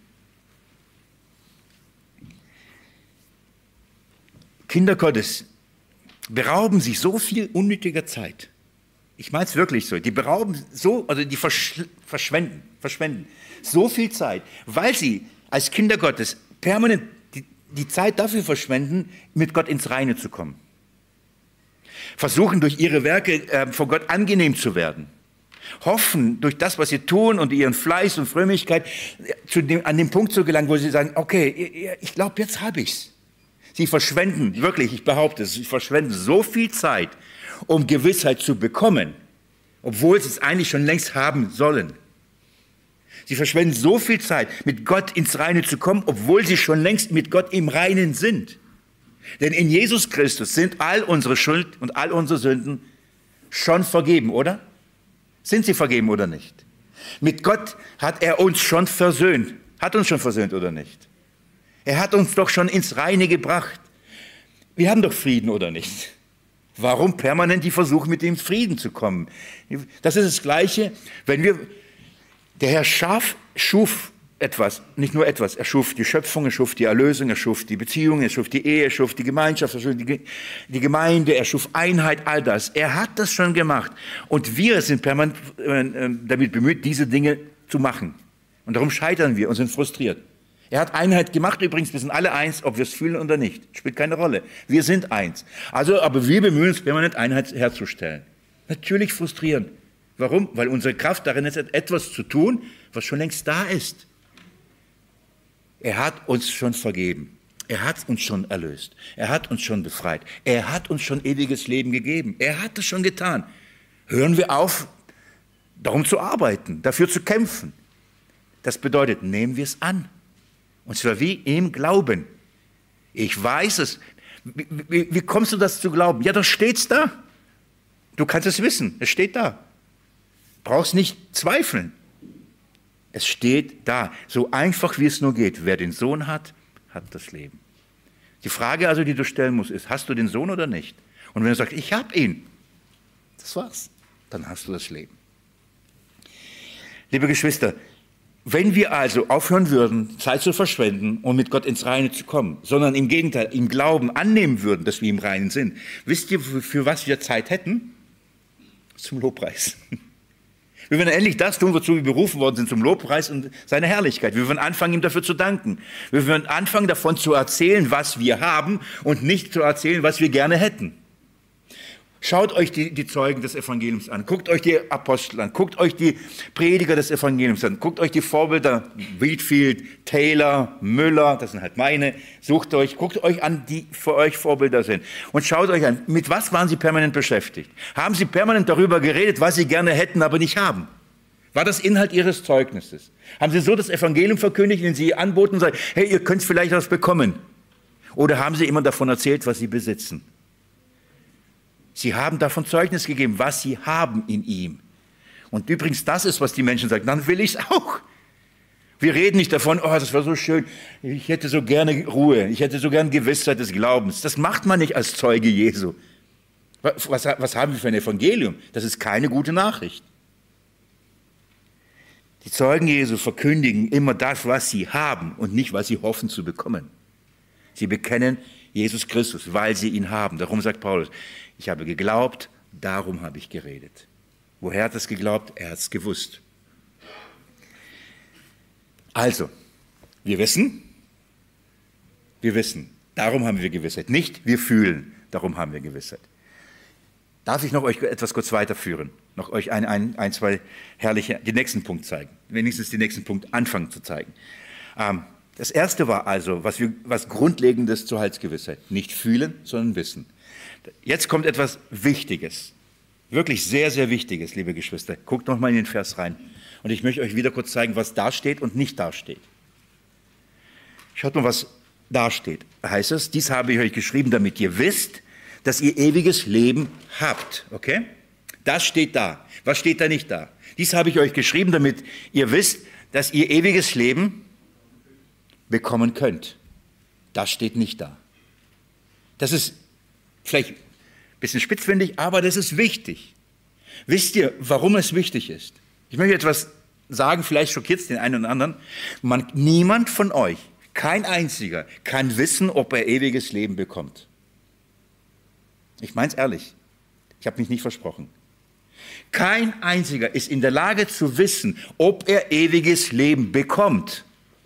Kinder Gottes berauben sich so viel unnötiger Zeit. Ich meine es wirklich so. Die berauben so, also die verschwenden, verschwenden so viel Zeit, weil sie als Kinder Gottes permanent die, die Zeit dafür verschwenden, mit Gott ins Reine zu kommen. Versuchen durch ihre Werke äh, vor Gott angenehm zu werden. Hoffen, durch das, was sie tun und ihren Fleiß und Frömmigkeit, zu dem, an den Punkt zu gelangen, wo sie sagen, okay, ich glaube, jetzt habe ich's. Sie verschwenden, wirklich, ich behaupte es, sie verschwenden so viel Zeit, um Gewissheit zu bekommen, obwohl sie es eigentlich schon längst haben sollen. Sie verschwenden so viel Zeit, mit Gott ins Reine zu kommen, obwohl sie schon längst mit Gott im Reinen sind. Denn in Jesus Christus sind all unsere Schuld und all unsere Sünden schon vergeben, oder? Sind sie vergeben oder nicht? Mit Gott hat er uns schon versöhnt. Hat uns schon versöhnt oder nicht? Er hat uns doch schon ins Reine gebracht. Wir haben doch Frieden oder nicht? Warum permanent die Versuche, mit dem Frieden zu kommen? Das ist das Gleiche, wenn wir, der Herr schaf, schuf etwas, nicht nur etwas, er schuf die Schöpfung, er schuf die Erlösung, er schuf die Beziehung, er schuf die Ehe, er schuf die Gemeinschaft, er schuf die, die Gemeinde, er schuf Einheit, all das. Er hat das schon gemacht. Und wir sind permanent äh, damit bemüht, diese Dinge zu machen. Und darum scheitern wir und sind frustriert. Er hat Einheit gemacht, übrigens, wir sind alle eins, ob wir es fühlen oder nicht. Spielt keine Rolle. Wir sind eins. Also, aber wir bemühen uns permanent, Einheit herzustellen. Natürlich frustrierend. Warum? Weil unsere Kraft darin ist, etwas zu tun, was schon längst da ist. Er hat uns schon vergeben. Er hat uns schon erlöst. Er hat uns schon befreit. Er hat uns schon ewiges Leben gegeben. Er hat es schon getan. Hören wir auf, darum zu arbeiten, dafür zu kämpfen. Das bedeutet, nehmen wir es an. Und zwar wie im Glauben. Ich weiß es. Wie, wie, wie kommst du das zu glauben? Ja, da steht's da. Du kannst es wissen. Es steht da. Brauchst nicht zweifeln. Es steht da, so einfach wie es nur geht. Wer den Sohn hat, hat das Leben. Die Frage also, die du stellen musst, ist, hast du den Sohn oder nicht? Und wenn du sagst, ich habe ihn, das war's, dann hast du das Leben. Liebe Geschwister, wenn wir also aufhören würden, Zeit zu verschwenden und mit Gott ins Reine zu kommen, sondern im Gegenteil, im Glauben annehmen würden, dass wir im Reinen sind, wisst ihr, für was wir Zeit hätten? Zum Lobpreis. Wir würden endlich das tun, wozu wir berufen worden sind, zum Lobpreis und seine Herrlichkeit. Wir würden anfangen, ihm dafür zu danken. Wir würden anfangen, davon zu erzählen, was wir haben und nicht zu erzählen, was wir gerne hätten. Schaut euch die, die Zeugen des Evangeliums an, guckt euch die Apostel an, guckt euch die Prediger des Evangeliums an, guckt euch die Vorbilder, Whitefield, Taylor, Müller, das sind halt meine, sucht euch, guckt euch an, die für euch Vorbilder sind und schaut euch an, mit was waren sie permanent beschäftigt? Haben sie permanent darüber geredet, was sie gerne hätten, aber nicht haben? War das Inhalt ihres Zeugnisses? Haben sie so das Evangelium verkündigt, indem sie anboten und sagen, hey, ihr könnt vielleicht was bekommen? Oder haben sie immer davon erzählt, was sie besitzen? Sie haben davon Zeugnis gegeben, was sie haben in ihm. Und übrigens, das ist, was die Menschen sagen, dann will ich es auch. Wir reden nicht davon, oh, das war so schön, ich hätte so gerne Ruhe, ich hätte so gerne Gewissheit des Glaubens. Das macht man nicht als Zeuge Jesu. Was, was, was haben wir für ein Evangelium? Das ist keine gute Nachricht. Die Zeugen Jesu verkündigen immer das, was sie haben und nicht, was sie hoffen zu bekommen. Sie bekennen Jesus Christus, weil sie ihn haben. Darum sagt Paulus, ich habe geglaubt, darum habe ich geredet. Woher hat er es geglaubt? Er hat es gewusst. Also, wir wissen, wir wissen, darum haben wir Gewissheit. Nicht, wir fühlen, darum haben wir Gewissheit. Darf ich noch euch etwas kurz weiterführen? Noch euch ein, ein, ein zwei herrliche, den nächsten Punkt zeigen. Wenigstens den nächsten Punkt anfangen zu zeigen. Ähm, das erste war also, was, wir, was Grundlegendes zur Heilsgewissheit. Nicht fühlen, sondern wissen. Jetzt kommt etwas Wichtiges. Wirklich sehr, sehr Wichtiges, liebe Geschwister. Guckt noch mal in den Vers rein. Und ich möchte euch wieder kurz zeigen, was da steht und nicht da steht. Schaut mal, was da steht. Da heißt es, dies habe ich euch geschrieben, damit ihr wisst, dass ihr ewiges Leben habt. Okay? Das steht da. Was steht da nicht da? Dies habe ich euch geschrieben, damit ihr wisst, dass ihr ewiges Leben bekommen könnt. Das steht nicht da. Das ist vielleicht ein bisschen spitzfindig, aber das ist wichtig. Wisst ihr, warum es wichtig ist? Ich möchte etwas sagen, vielleicht schockiert es den einen oder anderen. Man, niemand von euch, kein einziger, kann wissen, ob er ewiges Leben bekommt. Ich meine es ehrlich. Ich habe mich nicht versprochen. Kein einziger ist in der Lage zu wissen, ob er ewiges Leben bekommt.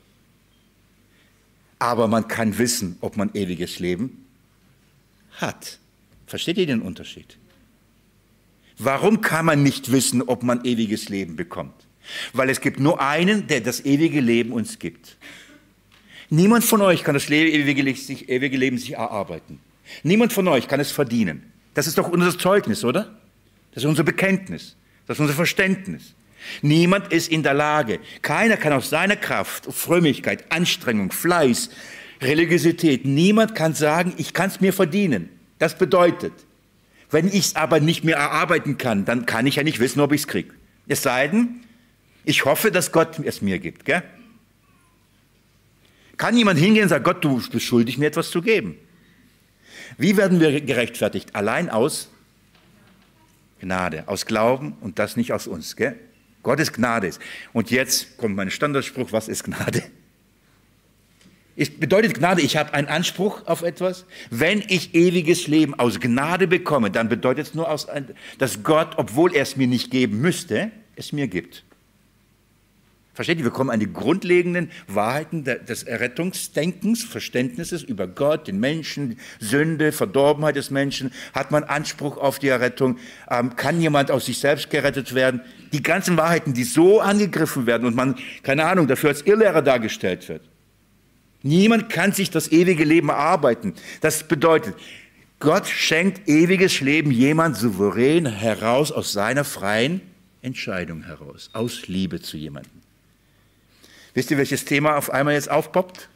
Aber man kann wissen, ob man ewiges Leben hat. Versteht ihr den Unterschied? Warum kann man nicht wissen, ob man ewiges Leben bekommt? Weil es gibt nur einen, der das ewige Leben uns gibt. Niemand von euch kann das ewige Leben sich erarbeiten. Niemand von euch kann es verdienen. Das ist doch unser Zeugnis, oder? Das ist unser Bekenntnis. Das ist unser Verständnis. Niemand ist in der Lage. Keiner kann aus seiner Kraft, Frömmigkeit, Anstrengung, Fleiß, Religiosität, niemand kann sagen, ich kann es mir verdienen. Das bedeutet, wenn ich es aber nicht mehr erarbeiten kann, dann kann ich ja nicht wissen, ob ich es kriege. Es sei denn, ich hoffe, dass Gott es mir gibt. Gell? Kann jemand hingehen und sagen, Gott, du bist schuldig, mir etwas zu geben? Wie werden wir gerechtfertigt? Allein aus Gnade, aus Glauben und das nicht aus uns. Gell? Gottes Gnade ist. Und jetzt kommt mein Standardspruch, was ist Gnade? Es bedeutet Gnade, ich habe einen Anspruch auf etwas. Wenn ich ewiges Leben aus Gnade bekomme, dann bedeutet es nur, aus, dass Gott, obwohl er es mir nicht geben müsste, es mir gibt. Versteht ihr, wir kommen an die grundlegenden Wahrheiten des Errettungsdenkens, Verständnisses über Gott, den Menschen, Sünde, Verdorbenheit des Menschen. Hat man Anspruch auf die Errettung? Ähm, kann jemand aus sich selbst gerettet werden? Die ganzen Wahrheiten, die so angegriffen werden und man, keine Ahnung, dafür als Irrlehrer dargestellt wird. Niemand kann sich das ewige Leben erarbeiten. Das bedeutet, Gott schenkt ewiges Leben jemand souverän heraus aus seiner freien Entscheidung heraus, aus Liebe zu jemandem. Wisst ihr, welches Thema auf einmal jetzt aufpoppt?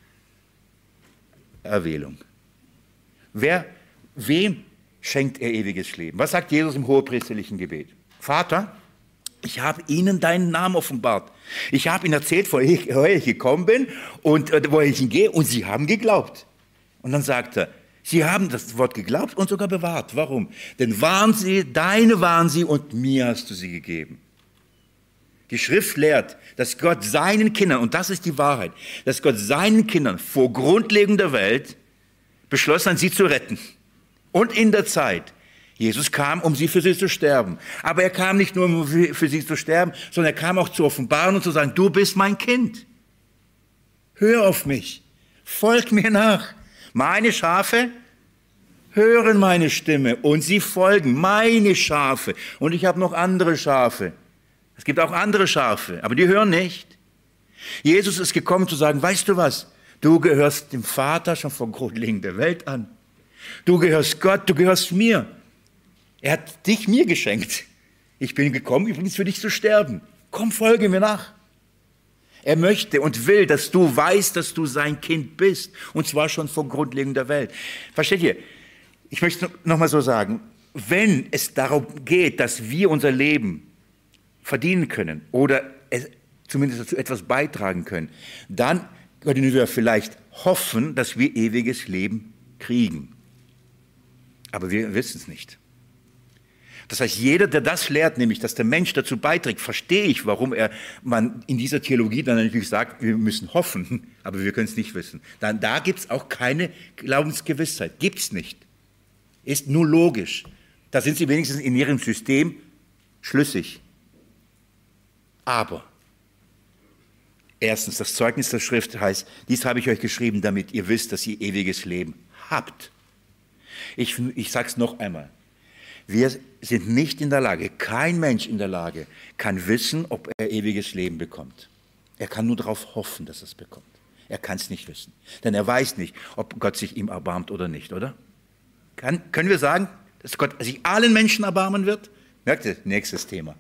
Erwählung. Wer, wem schenkt er ewiges Leben? Was sagt Jesus im hohepriesterlichen Gebet? Vater, ich habe ihnen deinen Namen offenbart. Ich habe ihnen erzählt, woher ich gekommen bin und äh, woher ich hingehe, und sie haben geglaubt. Und dann sagt er, sie haben das Wort geglaubt und sogar bewahrt. Warum? Denn waren sie, deine waren sie und mir hast du sie gegeben. Die Schrift lehrt, dass Gott seinen Kindern, und das ist die Wahrheit, dass Gott seinen Kindern vor Grundlegung der Welt beschlossen hat, sie zu retten. Und in der Zeit, Jesus kam, um sie für sie zu sterben. Aber er kam nicht nur, um für sie zu sterben, sondern er kam auch zu offenbaren und zu sagen, du bist mein Kind. Hör auf mich. Folg mir nach. Meine Schafe hören meine Stimme und sie folgen, meine Schafe. Und ich habe noch andere Schafe. Es gibt auch andere Schafe, aber die hören nicht. Jesus ist gekommen zu sagen, weißt du was? Du gehörst dem Vater schon von Grundlegung der Welt an. Du gehörst Gott, du gehörst mir. Er hat dich mir geschenkt. Ich bin gekommen, übrigens für dich zu sterben. Komm, folge mir nach. Er möchte und will, dass du weißt, dass du sein Kind bist. Und zwar schon von Grundlegung der Welt. Versteht ihr? Ich möchte noch mal so sagen, wenn es darum geht, dass wir unser Leben verdienen können oder es zumindest dazu etwas beitragen können, dann können wir vielleicht hoffen, dass wir ewiges Leben kriegen. Aber wir wissen es nicht. Das heißt, jeder, der das lehrt, nämlich, dass der Mensch dazu beiträgt, verstehe ich, warum er, man in dieser Theologie dann natürlich sagt, wir müssen hoffen, aber wir können es nicht wissen. Dann, da gibt es auch keine Glaubensgewissheit. Gibt es nicht. Ist nur logisch. Da sind sie wenigstens in ihrem System schlüssig. Aber, erstens, das Zeugnis der Schrift heißt, dies habe ich euch geschrieben, damit ihr wisst, dass ihr ewiges Leben habt. Ich, ich sage es noch einmal. Wir sind nicht in der Lage, kein Mensch in der Lage kann wissen, ob er ewiges Leben bekommt. Er kann nur darauf hoffen, dass er es bekommt. Er kann es nicht wissen. Denn er weiß nicht, ob Gott sich ihm erbarmt oder nicht, oder? Kann, können wir sagen, dass Gott sich allen Menschen erbarmen wird? Merkt ihr, nächstes Thema.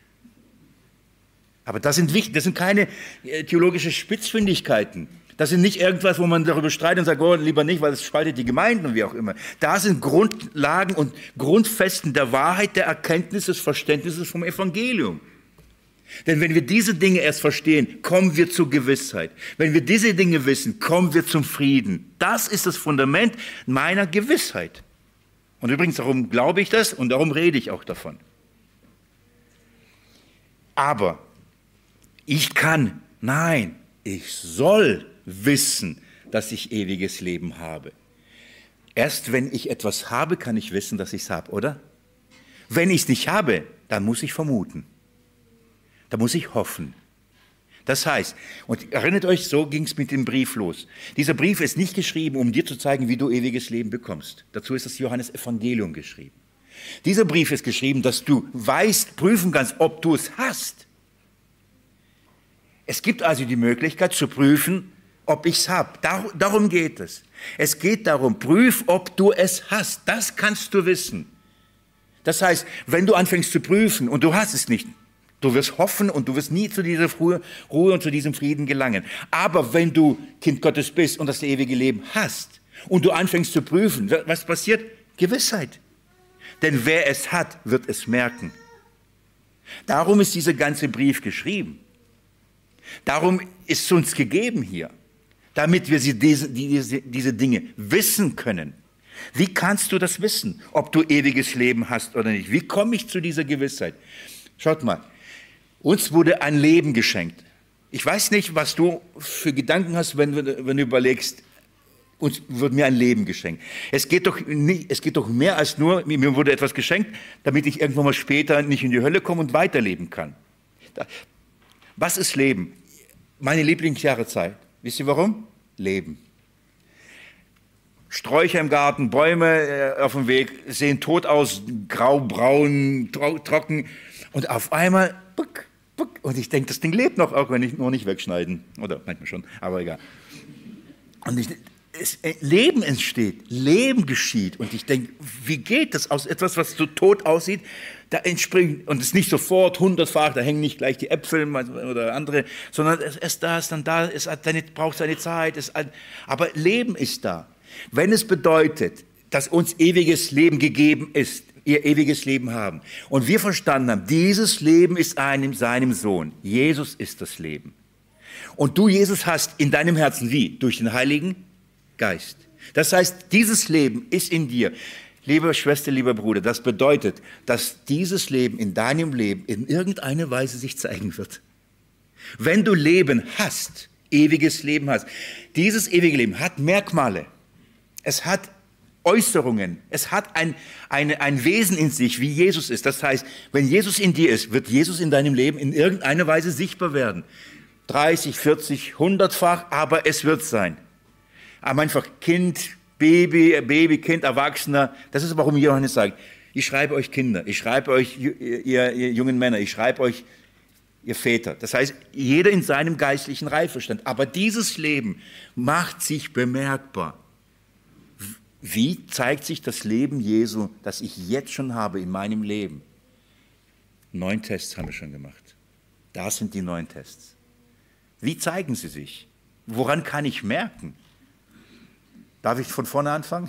Aber das sind wichtig, das sind keine äh, theologische Spitzfindigkeiten. Das sind nicht irgendwas, wo man darüber streitet und sagt, oh, lieber nicht, weil es spaltet die Gemeinden und wie auch immer. Da sind Grundlagen und Grundfesten der Wahrheit, der Erkenntnis, des Verständnisses vom Evangelium. Denn wenn wir diese Dinge erst verstehen, kommen wir zur Gewissheit. Wenn wir diese Dinge wissen, kommen wir zum Frieden. Das ist das Fundament meiner Gewissheit. Und übrigens, darum glaube ich das und darum rede ich auch davon. Aber ich kann, nein, ich soll wissen, dass ich ewiges Leben habe. Erst wenn ich etwas habe, kann ich wissen, dass ich es habe, oder? Wenn ich es nicht habe, dann muss ich vermuten. Da muss ich hoffen. Das heißt, und erinnert euch, so ging es mit dem Brief los. Dieser Brief ist nicht geschrieben, um dir zu zeigen, wie du ewiges Leben bekommst. Dazu ist das Johannes-Evangelium geschrieben. Dieser Brief ist geschrieben, dass du weißt, prüfen kannst, ob du es hast. Es gibt also die Möglichkeit zu prüfen, ob ich es habe. Dar- darum geht es. Es geht darum, prüf, ob du es hast. Das kannst du wissen. Das heißt, wenn du anfängst zu prüfen und du hast es nicht, du wirst hoffen und du wirst nie zu dieser Ruhe und zu diesem Frieden gelangen. Aber wenn du Kind Gottes bist und das ewige Leben hast und du anfängst zu prüfen, was passiert? Gewissheit. Denn wer es hat, wird es merken. Darum ist dieser ganze Brief geschrieben. Darum ist es uns gegeben hier, damit wir diese, diese, diese Dinge wissen können. Wie kannst du das wissen, ob du ewiges Leben hast oder nicht? Wie komme ich zu dieser Gewissheit? Schaut mal, uns wurde ein Leben geschenkt. Ich weiß nicht, was du für Gedanken hast, wenn, wenn du überlegst, uns wird mir ein Leben geschenkt. Es geht doch nicht, es geht doch mehr als nur, mir wurde etwas geschenkt, damit ich irgendwann mal später nicht in die Hölle komme und weiterleben kann. Was ist Leben? Meine Lieblingsjahreszeit. Wisst ihr warum? Leben. Sträucher im Garten, Bäume auf dem Weg sehen tot aus, grau, braun, tro- trocken. Und auf einmal, buck, buck, und ich denke, das Ding lebt noch, auch wenn ich nur nicht wegschneiden. Oder manchmal schon, aber egal. Und ich, es, Leben entsteht, Leben geschieht. Und ich denke, wie geht das aus etwas, was so tot aussieht? Da entspringt, und es ist nicht sofort hundertfach, da hängen nicht gleich die Äpfel oder andere, sondern es ist da, ist dann da, es hat seine, braucht seine Zeit. Es, aber Leben ist da. Wenn es bedeutet, dass uns ewiges Leben gegeben ist, ihr ewiges Leben haben, und wir verstanden haben, dieses Leben ist einem seinem Sohn, Jesus ist das Leben. Und du, Jesus, hast in deinem Herzen wie? Durch den Heiligen Geist. Das heißt, dieses Leben ist in dir. Liebe Schwester, lieber Bruder, das bedeutet, dass dieses Leben in deinem Leben in irgendeiner Weise sich zeigen wird. Wenn du Leben hast, ewiges Leben hast, dieses ewige Leben hat Merkmale. Es hat Äußerungen, es hat ein, eine, ein Wesen in sich, wie Jesus ist. Das heißt, wenn Jesus in dir ist, wird Jesus in deinem Leben in irgendeiner Weise sichtbar werden. dreißig, vierzig, hundertfach, aber es wird sein. Aber einfach Kind, Baby, Baby, Kind, Erwachsener. Das ist, warum Johannes sagt, ich schreibe euch Kinder, ich schreibe euch, ihr, ihr, ihr jungen Männer, ich schreibe euch, ihr Väter. Das heißt, jeder in seinem geistlichen Reifestand. Aber dieses Leben macht sich bemerkbar. Wie zeigt sich das Leben Jesu, das ich jetzt schon habe in meinem Leben? Neun Tests haben wir schon gemacht. Das sind die neun Tests. Wie zeigen sie sich? Woran kann ich merken? Darf ich von vorne anfangen?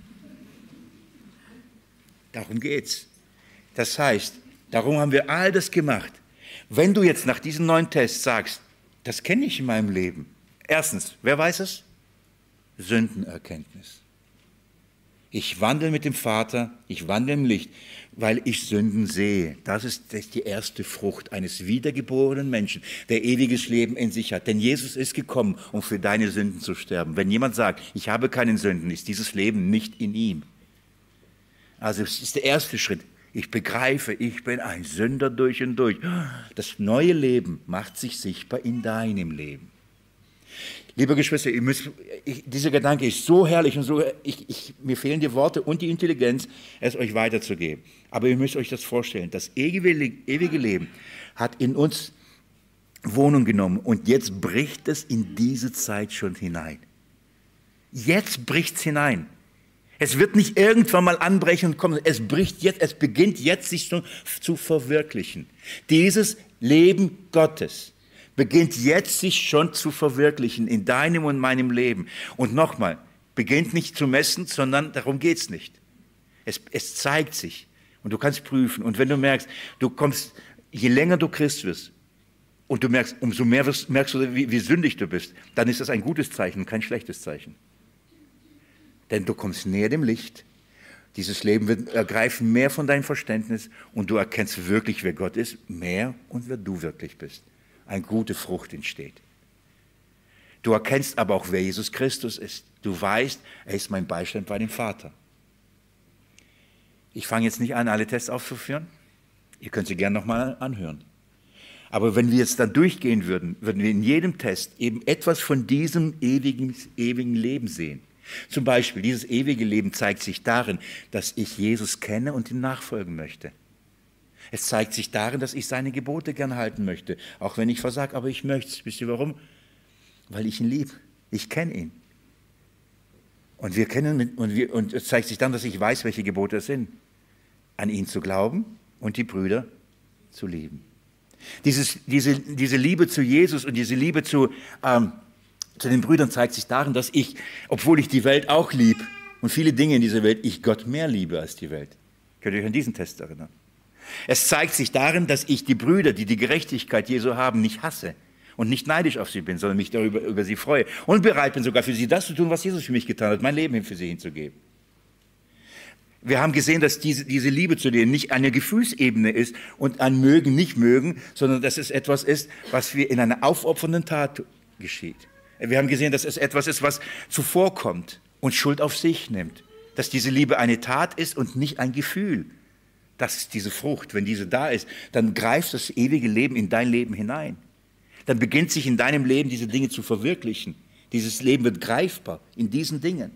Darum geht's. Das heißt, darum haben wir all das gemacht. Wenn du jetzt nach diesen neun Tests sagst, das kenne ich in meinem Leben. Erstens, wer weiß es? Sündenerkenntnis. Ich wandle mit dem Vater, ich wandle im Licht, weil ich Sünden sehe. Das ist, das ist die erste Frucht eines wiedergeborenen Menschen, der ewiges Leben in sich hat. Denn Jesus ist gekommen, um für deine Sünden zu sterben. Wenn jemand sagt, ich habe keine Sünden, ist dieses Leben nicht in ihm. Also es ist der erste Schritt. Ich begreife, ich bin ein Sünder durch und durch. Das neue Leben macht sich sichtbar in deinem Leben. Liebe Geschwister, ihr müsst, ich, dieser Gedanke ist so herrlich und so, ich, ich, mir fehlen die Worte und die Intelligenz, es euch weiterzugeben. Aber ihr müsst euch das vorstellen, das ewige, ewige Leben hat in uns Wohnung genommen und jetzt bricht es in diese Zeit schon hinein. Jetzt bricht es hinein. Es wird nicht irgendwann mal anbrechen und kommen, es bricht jetzt, es beginnt jetzt sich zu, zu verwirklichen. Dieses Leben Gottes beginnt jetzt sich schon zu verwirklichen in deinem und meinem Leben. Und nochmal, beginnt nicht zu messen, sondern darum geht es nicht. Es, es zeigt sich und du kannst prüfen. Und wenn du merkst, du kommst, je länger du Christ wirst und du merkst, umso mehr wirst, merkst du, wie, wie sündig du bist, dann ist das ein gutes Zeichen und kein schlechtes Zeichen. Denn du kommst näher dem Licht. Dieses Leben wird ergreifen mehr von deinem Verständnis und du erkennst wirklich, wer Gott ist, mehr und wer du wirklich bist. Eine gute Frucht entsteht. Du erkennst aber auch, wer Jesus Christus ist. Du weißt, er ist mein Beistand bei dem Vater. Ich fange jetzt nicht an, alle Tests aufzuführen. Ihr könnt sie gerne nochmal anhören. Aber wenn wir jetzt dann durchgehen würden, würden wir in jedem Test eben etwas von diesem ewigen, ewigen Leben sehen. Zum Beispiel, dieses ewige Leben zeigt sich darin, dass ich Jesus kenne und ihm nachfolgen möchte. Es zeigt sich darin, dass ich seine Gebote gern halten möchte, auch wenn ich versage, aber ich möchte es. Wisst ihr warum? Weil ich ihn liebe. Ich kenne ihn. Und wir kennen und, wir, und es zeigt sich dann, dass ich weiß, welche Gebote es sind. An ihn zu glauben und die Brüder zu lieben. Dieses, diese, diese Liebe zu Jesus und diese Liebe zu, ähm, zu den Brüdern zeigt sich darin, dass ich, obwohl ich die Welt auch liebe und viele Dinge in dieser Welt, ich Gott mehr liebe als die Welt. Könnt ihr euch an diesen Test erinnern? Es zeigt sich darin, dass ich die Brüder, die die Gerechtigkeit Jesu haben, nicht hasse und nicht neidisch auf sie bin, sondern mich darüber über sie freue und bereit bin sogar für sie das zu tun, was Jesus für mich getan hat, mein Leben für sie hinzugeben. Wir haben gesehen, dass diese, diese Liebe zu denen nicht eine Gefühlsebene ist und ein Mögen, nicht mögen, sondern dass es etwas ist, was wir in einer aufopfernden Tat geschieht. Wir haben gesehen, dass es etwas ist, was zuvorkommt und Schuld auf sich nimmt. Dass diese Liebe eine Tat ist und nicht ein Gefühl. Das ist diese Frucht. Wenn diese da ist, dann greift das ewige Leben in dein Leben hinein. Dann beginnt sich in deinem Leben diese Dinge zu verwirklichen. Dieses Leben wird greifbar in diesen Dingen.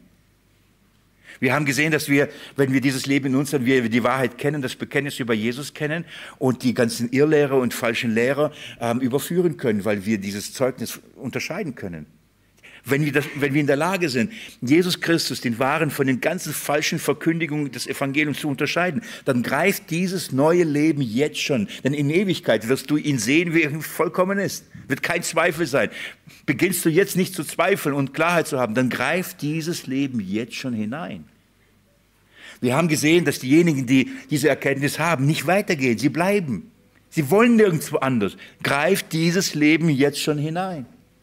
Wir haben gesehen, dass wir, wenn wir dieses Leben in uns haben, wir die Wahrheit kennen, das Bekenntnis über Jesus kennen und die ganzen Irrlehrer und falschen Lehrer ähm, überführen können, weil wir dieses Zeugnis unterscheiden können. Wenn wir, das, wenn wir in der Lage sind, Jesus Christus, den Wahren, von den ganzen falschen Verkündigungen des Evangeliums zu unterscheiden, dann greift dieses neue Leben jetzt schon. Denn in Ewigkeit wirst du ihn sehen, wie er vollkommen ist. Wird kein Zweifel sein. Beginnst du jetzt nicht zu zweifeln und Klarheit zu haben, dann greift dieses Leben jetzt schon hinein. Wir haben gesehen, dass diejenigen, die diese Erkenntnis haben, nicht weitergehen. Sie bleiben. Sie wollen nirgendwo anders. Greift dieses Leben jetzt schon hinein.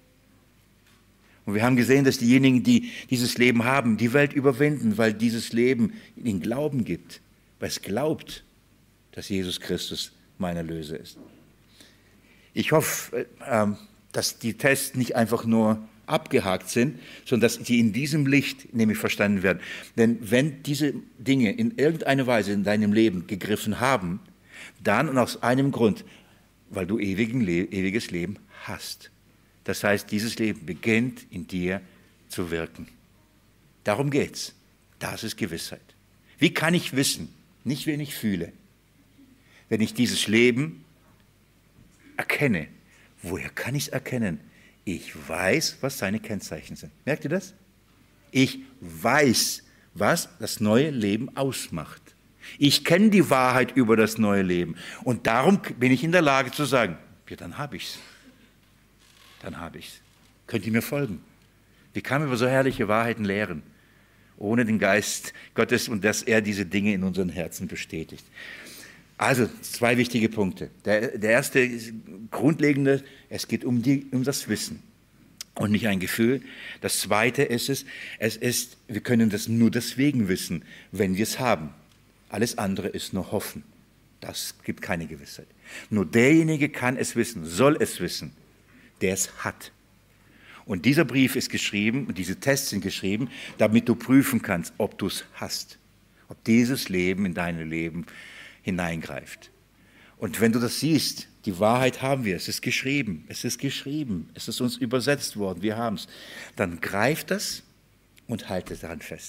Und wir haben gesehen, dass diejenigen, die dieses Leben haben, die Welt überwinden, weil dieses Leben ihnen Glauben gibt, weil es glaubt, dass Jesus Christus mein Erlöser ist. Ich hoffe, dass die Tests nicht einfach nur abgehakt sind, sondern dass die in diesem Licht nämlich verstanden werden. Denn wenn diese Dinge in irgendeiner Weise in deinem Leben gegriffen haben, dann und aus einem Grund, weil du ewigen, ewiges Leben hast. Das heißt, dieses Leben beginnt in dir zu wirken. Darum geht's. Das ist Gewissheit. Wie kann ich wissen, nicht wenn ich fühle, wenn ich dieses Leben erkenne? Woher kann ich es erkennen? Ich weiß, was seine Kennzeichen sind. Merkt ihr das? Ich weiß, was das neue Leben ausmacht. Ich kenne die Wahrheit über das neue Leben. Und darum bin ich in der Lage zu sagen, ja, dann habe ich's. Dann habe ich's. Könnt ihr mir folgen? Wie kann man über so herrliche Wahrheiten lehren, ohne den Geist Gottes und dass er diese Dinge in unseren Herzen bestätigt? Also zwei wichtige Punkte. Der, der erste ist grundlegende, es geht um, die, um das Wissen und nicht ein Gefühl. Das zweite ist es, es ist, wir können das nur deswegen wissen, wenn wir es haben. Alles andere ist nur Hoffen. Das gibt keine Gewissheit. Nur derjenige kann es wissen, soll es wissen, der es hat. Und dieser Brief ist geschrieben, und diese Tests sind geschrieben, damit du prüfen kannst, ob du es hast. Ob dieses Leben in dein Leben hineingreift. Und wenn du das siehst, die Wahrheit haben wir, es ist geschrieben, es ist geschrieben, es ist uns übersetzt worden, wir haben es, dann greift das und halte daran fest.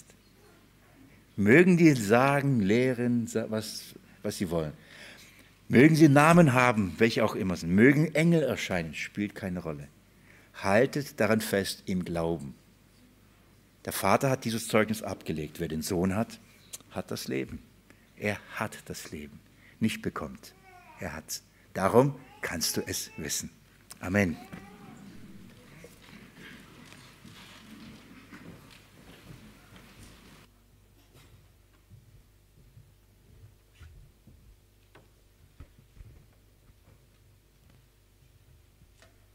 Mögen die sagen, lehren, was, was sie wollen. Mögen sie Namen haben, welche auch immer sind. Mögen Engel erscheinen, spielt keine Rolle. Haltet daran fest im Glauben. Der Vater hat dieses Zeugnis abgelegt. Wer den Sohn hat, hat das Leben. Er hat das Leben, nicht bekommt. Er hat's. Darum kannst du es wissen. Amen.